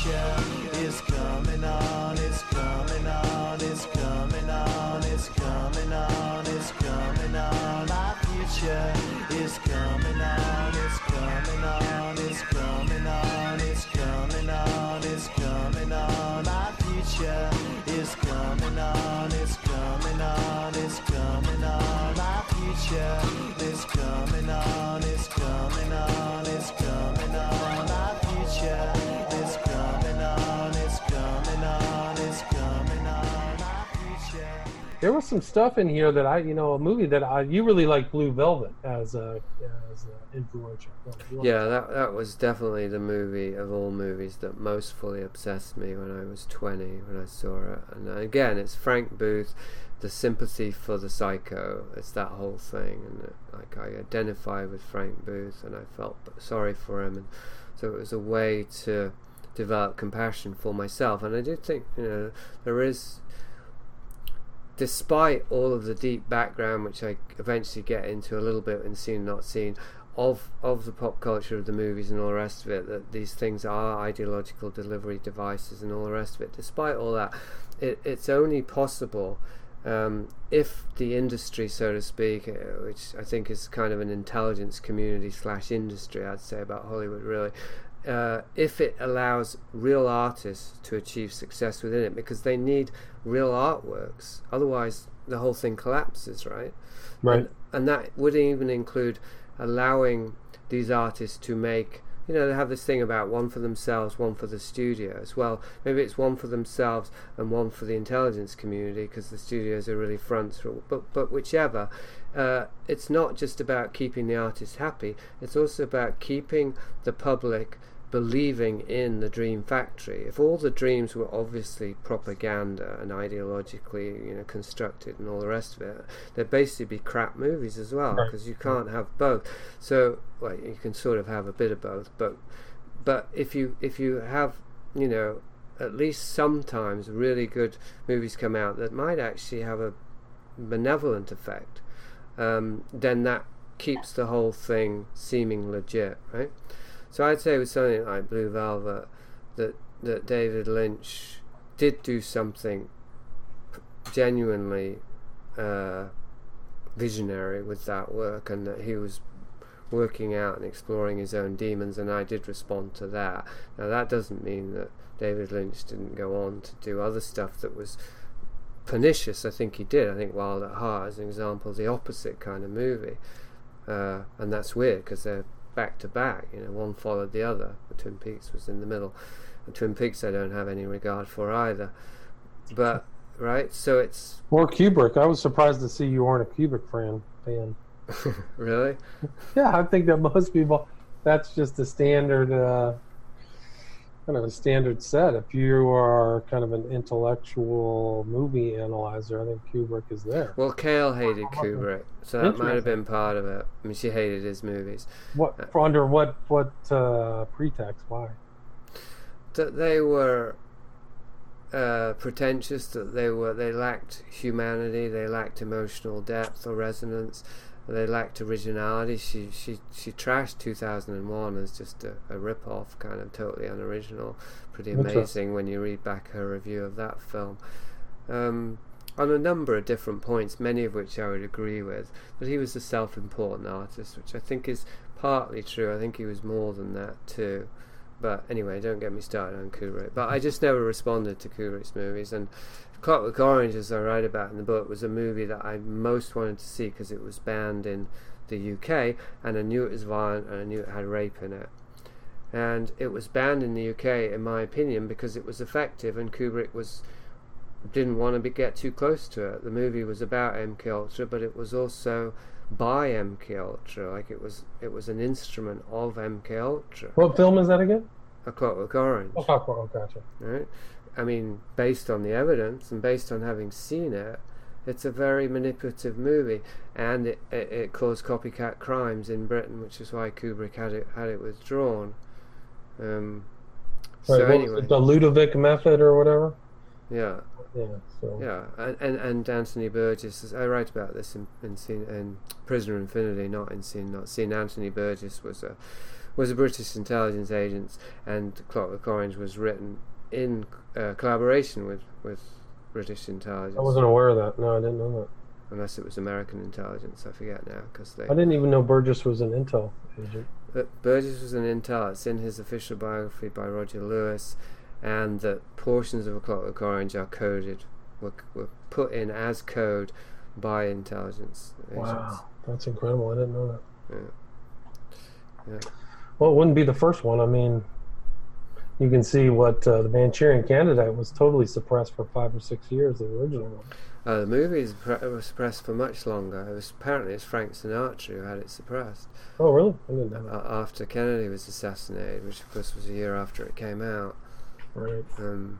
future is coming on. It's coming on. It's coming on. It's coming on. It's coming on. My future is coming on. It's coming on. It's coming on. It's coming on. It's coming on. My future is coming on. It's coming on. It's coming on. My future is coming on. It's coming on. It's coming on. My future is coming on. It's coming on. It's coming on. My future. There was some stuff in here that I, you know, a movie that I, you really like Blue Velvet as a, as a influential film. You want- Yeah, that that was definitely the movie of all movies that most fully obsessed me when I was twenty, when I saw it. And again, it's Frank Booth, the sympathy for the psycho. It's that whole thing, and it, like I identify with Frank Booth, and I felt sorry for him, and so it was a way to develop compassion for myself. And I do think, you know, there is, despite all of the deep background, which I eventually get into a little bit in Seen Not Seen, of of the pop culture of the movies and all the rest of it, that these things are ideological delivery devices and all the rest of it, despite all that, it, it's only possible um, if the industry, so to speak, uh, which I think is kind of an intelligence community slash industry, I'd say, about Hollywood really, uh, if it allows real artists to achieve success within it, because they need real artworks. Otherwise, the whole thing collapses, right? Right. And, and that would even include allowing these artists to make, you know, they have this thing about one for themselves, one for the studios. Well, maybe it's one for themselves and one for the intelligence community, because the studios are really fronts for, but but whichever. Uh, it's not just about keeping the artist happy, it's also about keeping the public believing in the dream factory. If all the dreams were obviously propaganda and ideologically, you know, constructed and all the rest of it, they'd basically be crap movies as well, because you can't have both. So, well, you can sort of have a bit of both, but but if you if you have, you know, at least sometimes really good movies come out that might actually have a benevolent effect, um, then that keeps the whole thing seeming legit, right? So I'd say with something like Blue Velvet, that that David Lynch did do something genuinely uh, visionary with that work, and that he was working out and exploring his own demons, and I did respond to that. Now that doesn't mean that David Lynch didn't go on to do other stuff that was pernicious. I think he did. I think Wild at Heart, as an example, the opposite kind of movie, uh, and that's weird because they're back to back, you know, one followed the other. The Twin Peaks was in the middle. And Twin Peaks I don't have any regard for either. But right, so it's Or Kubrick. I was surprised to see you weren't a Kubrick fan. fan. Really? Yeah, I think that most people, that's just a standard, uh, kind of a standard set. If you are kind of an intellectual movie analyzer, I think Kubrick is there. Well, Kale hated Kubrick, so that might have been part of it. I mean, she hated his movies. What uh, under what what uh, pretext? Why? That they were uh, pretentious. That they were they lacked humanity. They lacked emotional depth or resonance. They lacked originality. She she she trashed two thousand one as just a, a rip-off, kind of totally unoriginal. Pretty amazing when you read back her review of that film. Um, on a number of different points, many of which I would agree with, but he was a self-important artist, which I think is partly true. I think he was more than that too. But anyway, don't get me started on Kubrick. But I just never responded to Kubrick's movies, and Clockwork Orange, as I write about in the book, was a movie that I most wanted to see because it was banned in the U K, and I knew it was violent, and I knew it had rape in it. And it was banned in the U K, in my opinion, because it was effective, and Kubrick was didn't want to be, get too close to it. The movie was about M K Ultra, but it was also by M K Ultra. Like it was, it was an instrument of M K Ultra. What film is that again? A Clockwork Orange. Oh, Clockwork, oh, gotcha. Right. I mean, based on the evidence and based on having seen it, it's a very manipulative movie, and it, it, it caused copycat crimes in Britain, which is why Kubrick had it had it withdrawn. Um, right, so anyway, the Ludovic method or whatever. Yeah. Yeah. So. Yeah, and, and and Anthony Burgess. I write about this in in, scene, in Prisoner Infinity, not in Scene Not Seen. Anthony Burgess was a was a British intelligence agent, and Clockwork Orange was written in uh, collaboration with, with British intelligence. I wasn't aware of that. No, I didn't know that. Unless it was American intelligence, I forget now. Cause they, I didn't even know Burgess was an intel agent. But Burgess was an intel. It's in his official biography by Roger Lewis, and that portions of A Clockwork Orange are coded, were, were put in as code by intelligence agents. Wow, that's incredible. I didn't know that. Yeah. Yeah. Well, it wouldn't be the first one. I mean, you can see what uh, the Manchurian Candidate was totally suppressed for five or six years, the original one. Uh, the movie was suppressed for much longer. It was apparently it's Frank Sinatra who had it suppressed. Oh, really? I didn't know that. Uh, after Kennedy was assassinated, which of course was a year after it came out. Right. Um.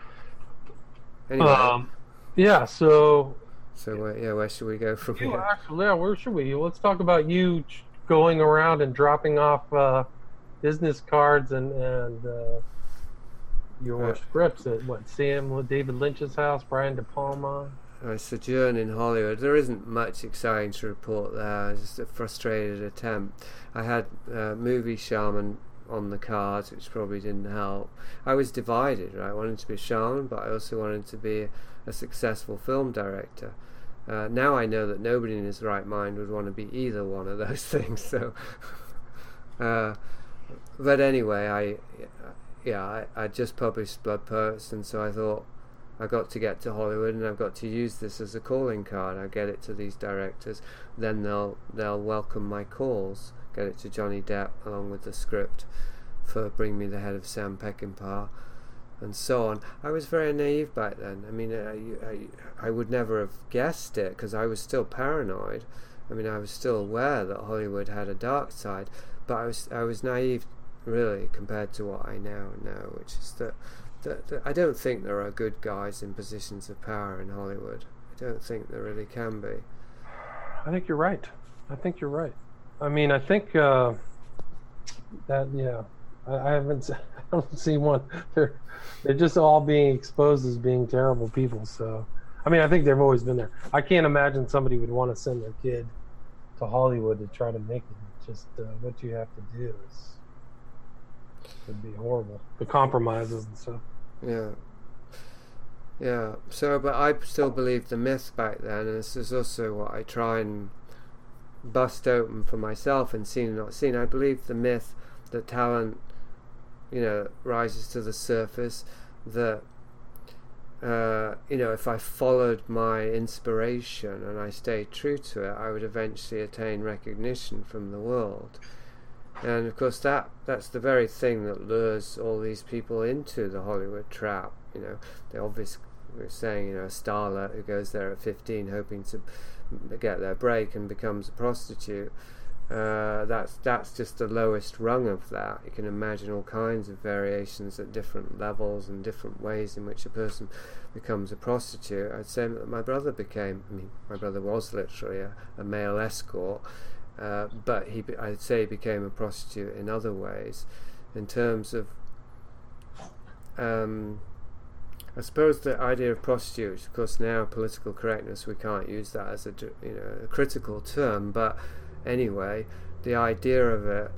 Anyway. Um, yeah. So. So where, yeah, where should we go from here? Actually, yeah, where should we? Let's talk about you going around and dropping off uh, business cards and and uh, your uh, scripts at what Sam David Lynch's house, Brian De Palma. I sojourn in Hollywood. There isn't much exciting to report there. Just a frustrated attempt. I had uh, movie shaman on the cards, which probably didn't help. I was divided, right? I wanted to be a shaman, but I also wanted to be a, a successful film director. Uh, now I know that nobody in his right mind would want to be either one of those things. So, uh, but anyway, I yeah, I, I just published Blood Poets, and so I thought I got to get to Hollywood, and I've got to use this as a calling card. I get it to these directors, then they'll they'll welcome my calls. Get it to Johnny Depp along with the script for Bring Me the Head of Sam Peckinpah, and so on. I was very naive back then. I mean, I, I, I would never have guessed it because I was still paranoid. I mean, I was still aware that Hollywood had a dark side, but I was I was naive, really, compared to what I now know, which is that, that, that I don't think there are good guys in positions of power in Hollywood. I don't think there really can be. I think you're right. I think you're right. I mean, I think uh, that, yeah. I haven't, I haven't seen one. They're, they're just all being exposed as being terrible people. So, I mean, I think they've always been there. I can't imagine somebody would want to send their kid to Hollywood to try to make it. It's just uh, what you have to do is would be horrible. The compromises and stuff. Yeah. Yeah. So, but I still believed the myth back then, and this is also what I try and bust open for myself in Seen and Not Seen. I believe the myth that talent, you know, rises to the surface, that uh, you know, if I followed my inspiration and I stayed true to it, I would eventually attain recognition from the world. And of course that that's the very thing that lures all these people into the Hollywood trap. You know, they obviously, we're saying, you know, a starlet who goes there at fifteen hoping to get their break and becomes a prostitute. Uh, that's that's just the lowest rung of that. You can imagine all kinds of variations at different levels and different ways in which a person becomes a prostitute. I'd say that my brother became, I mean, my brother was literally a, a male escort, uh, but he, I'd say he became a prostitute in other ways. In terms of, um, I suppose the idea of prostitute, of course now political correctness, we can't use that as a, you know, a critical term, but anyway, the idea of it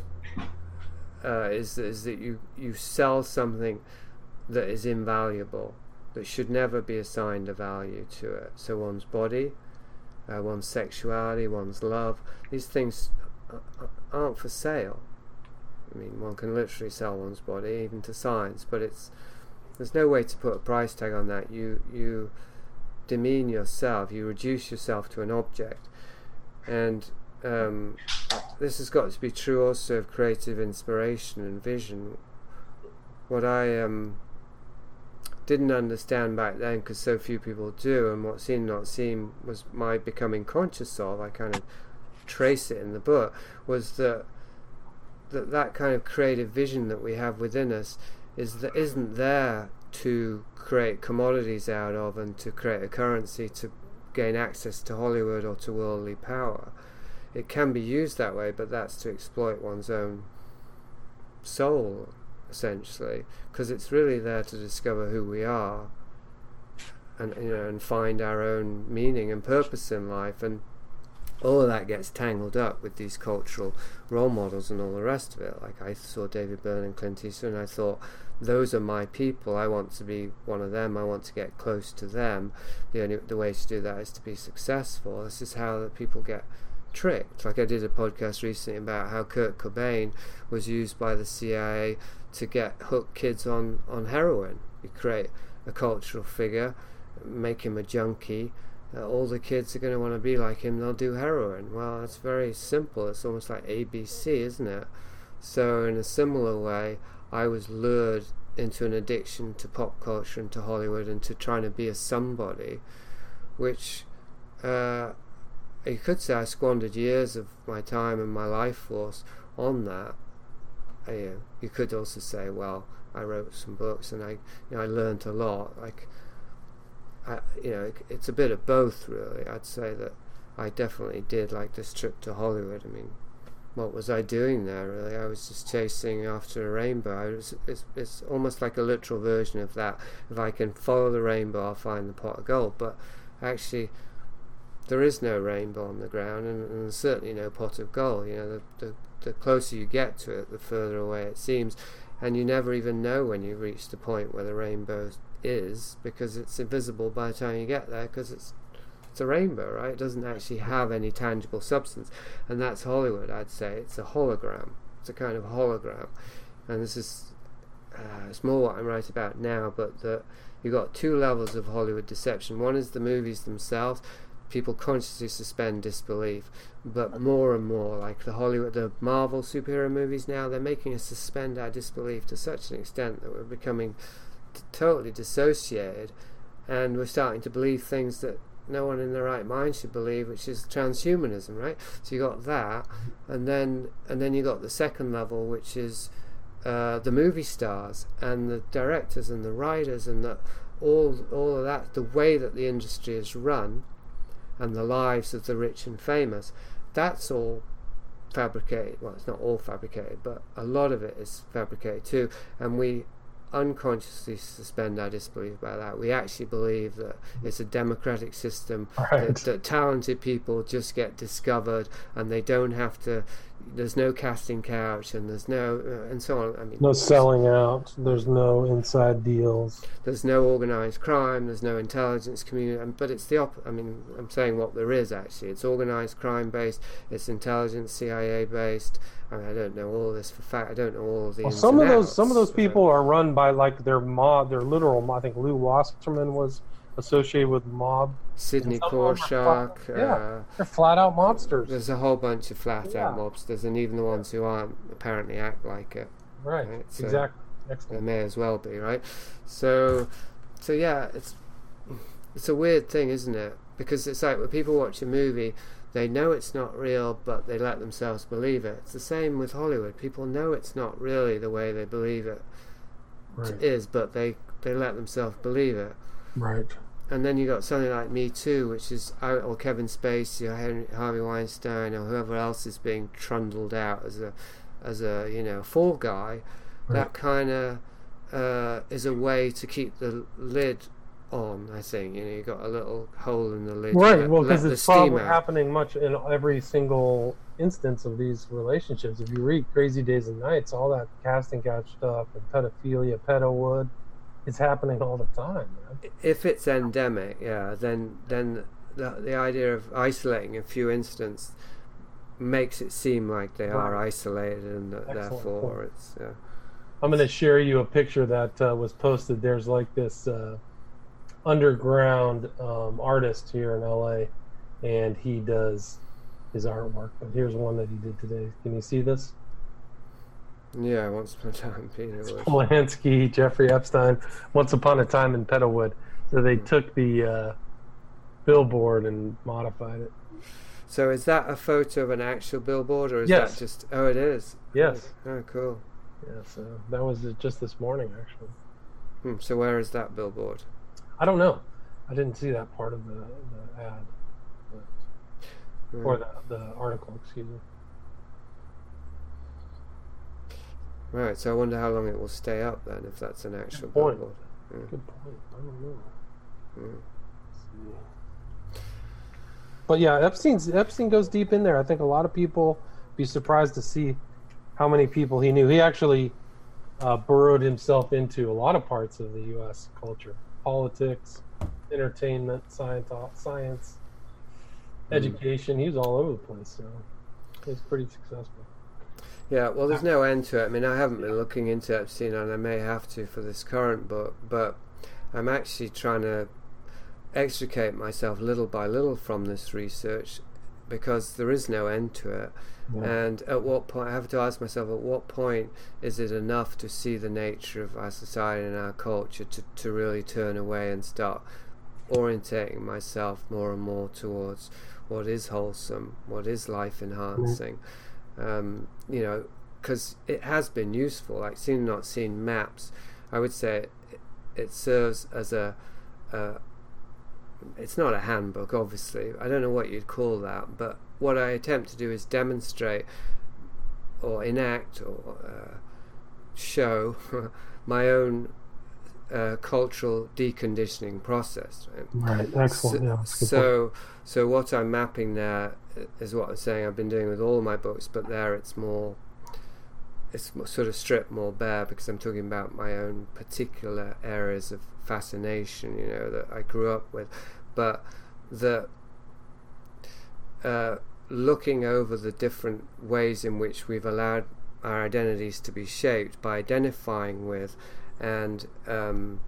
uh, is is that you you sell something that is invaluable, that should never be assigned a value to it. So one's body, uh, one's sexuality, one's love, these things aren't for sale. I mean, one can literally sell one's body, even to science, but it's there's no way to put a price tag on that. You you demean yourself, you reduce yourself to an object, and Um, this has got to be true also of creative inspiration and vision. What I um, didn't understand back then, because so few people do, and what Seen Not Seen was my becoming conscious of, I kind of trace it in the book, was that that, that kind of creative vision that we have within us is that isn't there to create commodities out of and to create a currency to gain access to Hollywood or to worldly power. It can be used that way, but that's to exploit one's own soul, essentially, because it's really there to discover who we are, and you know, and find our own meaning and purpose in life. And all of that gets tangled up with these cultural role models and all the rest of it. Like I saw David Byrne and Clint Eastwood, and I thought, those are my people. I want to be one of them. I want to get close to them. The only the way to do that is to be successful. This is how the people get tricked. Like I did a podcast recently about how Kurt Cobain was used by the C I A to get hook kids on, on heroin. You create a cultural figure, make him a junkie, uh, all the kids are going to want to be like him, they'll do heroin. Well, it's very simple. It's almost like A B C, isn't it? So in a similar way, I was lured into an addiction to pop culture and to Hollywood and to trying to be a somebody, which uh, you could say I squandered years of my time and my life force on that. I, uh, you could also say, well, I wrote some books and I, you know, I learned a lot. Like, I, you know, it, it's a bit of both, really. I'd say that I definitely did like this trip to Hollywood. I mean, what was I doing there, really? I was just chasing after a rainbow. I was, it's, it's almost like a literal version of that. If I can follow the rainbow, I'll find the pot of gold. But actually, there is no rainbow on the ground, and, and certainly no pot of gold. You know, the, the the closer you get to it, the further away it seems, and you never even know when you reach the point where the rainbow is, because it's invisible by the time you get there, because it's it's a rainbow, right? It doesn't actually have any tangible substance, and that's Hollywood. I'd say it's a hologram. it's a kind of hologram. And this is uh, it's more what I'm writing about now, but that you've got two levels of Hollywood deception. One is the movies themselves. People consciously suspend disbelief, but more and more, like the Hollywood, the Marvel superhero movies now, they're making us suspend our disbelief to such an extent that we're becoming t- totally dissociated, and we're starting to believe things that no one in their right mind should believe, which is transhumanism, right? So you got that, and then and then you got the second level, which is uh, the movie stars and the directors and the writers and the all all of that, the way that the industry is run, and the lives of the rich and famous. That's all fabricated. Well, it's not all fabricated, but a lot of it is fabricated too, and we unconsciously suspend our disbelief about that. We actually believe that it's a democratic system, right. that, that talented people just get discovered and they don't have to, there's no casting couch and there's no uh, and so on. I mean, no selling out, there's no inside deals, there's no organized crime, there's no intelligence community, but it's the op- I mean I'm saying what there is actually. It's organized crime based, it's intelligence C I A based. I mean, I don't know all this for fact. I don't know all of the well, ins some and of those outs, some of those but people are run by like their mob, their literal mob. I think Lou Wasserman was associated with mob. Sidney Some of them are Korshak. flat- yeah, uh, they're flat out mobsters. There's a whole bunch of flat Yeah. out mobsters, and even the ones who aren't apparently act like it. Right, Right, so- exactly. They Excellent. may as well be, right? So, so yeah, it's it's a weird thing, isn't it? Because it's like when people watch a movie, they know it's not real, but they let themselves believe it. It's the same with Hollywood. People know it's not really the way they believe it Right, is, but they they let themselves believe it. right. And then you got something like Me Too, which is, or Kevin Spacey, or Henry, Harvey Weinstein, or whoever else is being trundled out as a, as a you know, fall guy. Right. That kind of uh, is a way to keep the lid on. I think you know you got a little hole in the lid. Right, let- well, let because the it's steam probably out. happening much in every single instance of these relationships. If you read Crazy Days and Nights, all that casting couch stuff and pedophilia, pedowood, it's happening all the time, man. If it's endemic, yeah, then then the the idea of isolating a few incidents makes it seem like they are Right. isolated, and that Excellent therefore point. it's. Yeah. I'm going to share you a picture that uh, was posted. There's like this uh, underground um, artist here in L A, and he does his artwork. But here's one that he did today. Can you see this? Yeah, Once Upon a Time, Peter was. Polanski, Jeffrey Epstein, Once Upon a Time in Pedowood. So they took the uh, billboard and modified it. So is that a photo of an actual billboard, or is Yes. that just? Oh, it is. Yes. Oh, cool. Yeah, so that was just this morning, actually. Hmm, so where is that billboard? I don't know. I didn't see that part of the, the ad. But, Hmm. or the, the article, excuse me. Right. So I wonder how long it will stay up then, if that's an actual Good point. billboard. Hmm. Good point. I don't know. Hmm. Let's see. But yeah, Epstein's Epstein goes deep in there. I think a lot of people be surprised to see how many people he knew. He actually uh, burrowed himself into a lot of parts of the U S culture: politics, entertainment, science, science, Mm. education. He was all over the place. So he was pretty successful. Yeah, well, there's no end to it. I mean, I haven't been looking into Epstein, and I may have to for this current book, but I'm actually trying to extricate myself little by little from this research, because there is no end to it. Yeah. And at what point, I have to ask myself, at what point is it enough to see the nature of our society and our culture to, to really turn away and start orientating myself more and more towards what is wholesome, what is life enhancing? Um, you know, because it has been useful. Like Seen Not Seen maps, I would say it, it serves as a, a it's not a handbook, obviously. I don't know what you'd call that, but what I attempt to do is demonstrate or enact or uh, show my own uh, cultural deconditioning process. Right? Right. Excellent. So, yeah. That's a good so, so what I'm mapping there is what I'm saying I've been doing with all my books, but there it's more, it's more, sort of stripped more bare, because I'm talking about my own particular areas of fascination, you know, that I grew up with. But the uh, looking over the different ways in which we've allowed our identities to be shaped by identifying with and um,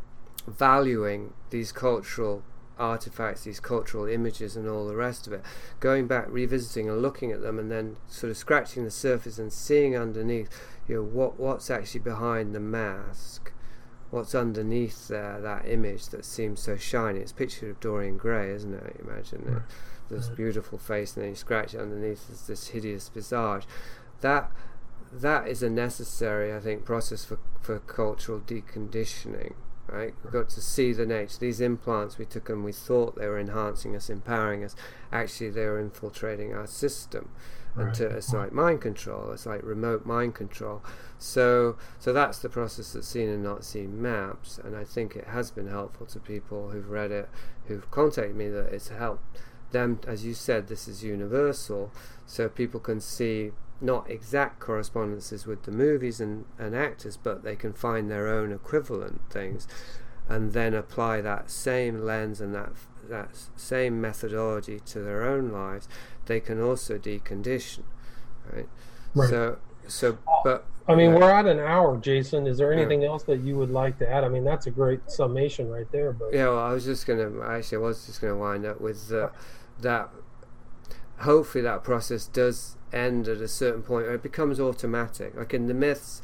valuing these cultural artifacts, these cultural images and all the rest of it, going back, revisiting and looking at them, and then sort of scratching the surface and seeing underneath, you know, what what's actually behind the mask, what's underneath there, that image that seems so shiny. It's a picture of Dorian Gray, isn't it? Imagine it, this beautiful face, and then you scratch it underneath, there's this hideous visage. That that is a necessary, I think, process for, for cultural deconditioning. Right? We've got to see the nature. These implants we took and we thought they were enhancing us, empowering us. Actually, they were infiltrating our system. Right. And to, it's like mind control. It's like remote mind control. So, so that's the process that Seen and Not Seen maps. And I think it has been helpful to people who've read it, who've contacted me, that it's helped them. As you said, this is universal, so people can see not exact correspondences with the movies and, and actors, but they can find their own equivalent things and then apply that same lens and that that same methodology to their own lives. They can also decondition, right? Right. So, so, but I mean, uh, we're at an hour, Jason. Is there anything yeah. else that you would like to add? I mean, that's a great summation right there. But yeah, well, I was just gonna actually, I was just gonna wind up with uh, that. Hopefully, that process does end at a certain point where it becomes automatic. Like in the myths,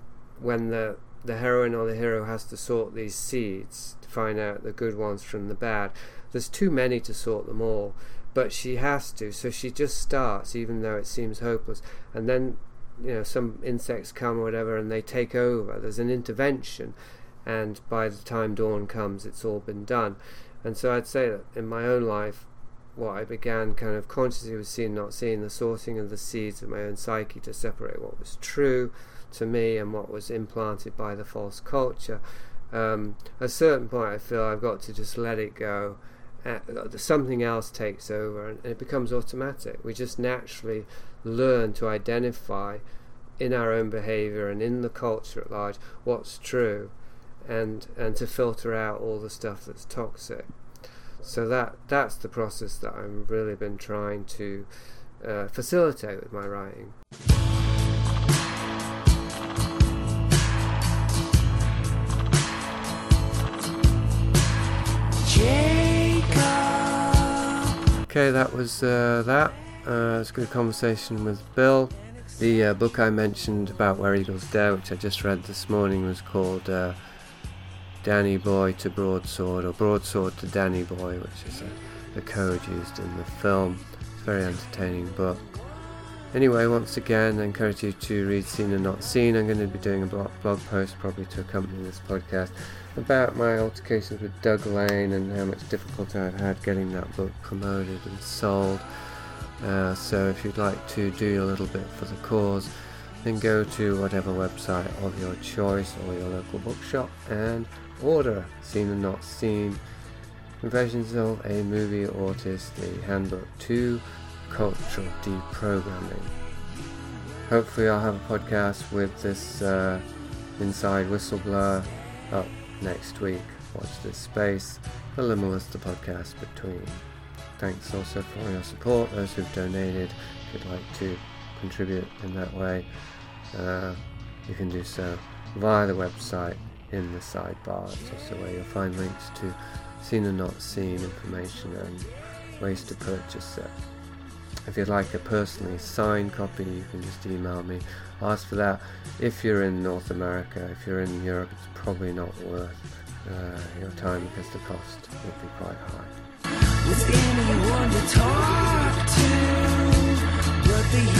when the the heroine or the hero has to sort these seeds to find out the good ones from the bad, there's too many to sort them all, but she has to, so she just starts even though it seems hopeless, and then, you know, some insects come or whatever and they take over. There's an intervention, and by the time dawn comes, it's all been done. And so I'd say that in my own life, what I began kind of consciously was Seen, Not Seen, the sorting of the seeds of my own psyche to separate what was true to me and what was implanted by the false culture. Um, at a certain point, I feel I've got to just let it go. Uh, something else takes over, and it becomes automatic. We just naturally learn to identify in our own behavior and in the culture at large what's true, and and to filter out all the stuff that's toxic. So that that's the process that I've really been trying to uh, facilitate with my writing. Okay, that was uh, that. Uh, it was a good conversation with Bill. The uh, book I mentioned about Where Eagles Dare, which I just read this morning, was called uh, Danny Boy to Broadsword, or Broadsword to Danny Boy, which is a, the code used in the film. It's a very entertaining book. Anyway, once again, I encourage you to read Seen and Not Seen. I'm going to be doing a blog, blog post probably to accompany this podcast about my altercations with Doug Lane and how much difficulty I've had getting that book promoted and sold. Uh, so if you'd like to do a little bit for the cause, then go to whatever website of your choice or your local bookshop and order Seen and Not Seen, Confessions of a Movie Autist, the handbook to cultural deprogramming. Hopefully I'll have a podcast with this uh, Inside Whistleblower up next week. Watch this space. The limo is the podcast between. Thanks also for your support, those who've donated. If you'd like to contribute in that way, uh, you can do so via the website in the sidebar. It's also where you'll find links to Seen and Not Seen information and ways to purchase it. If you'd like a personally signed copy, you can just email me. Ask for that. If you're in North America, if you're in Europe, it's probably not worth uh, your time because the cost would be quite high. Was anyone to talk to? But the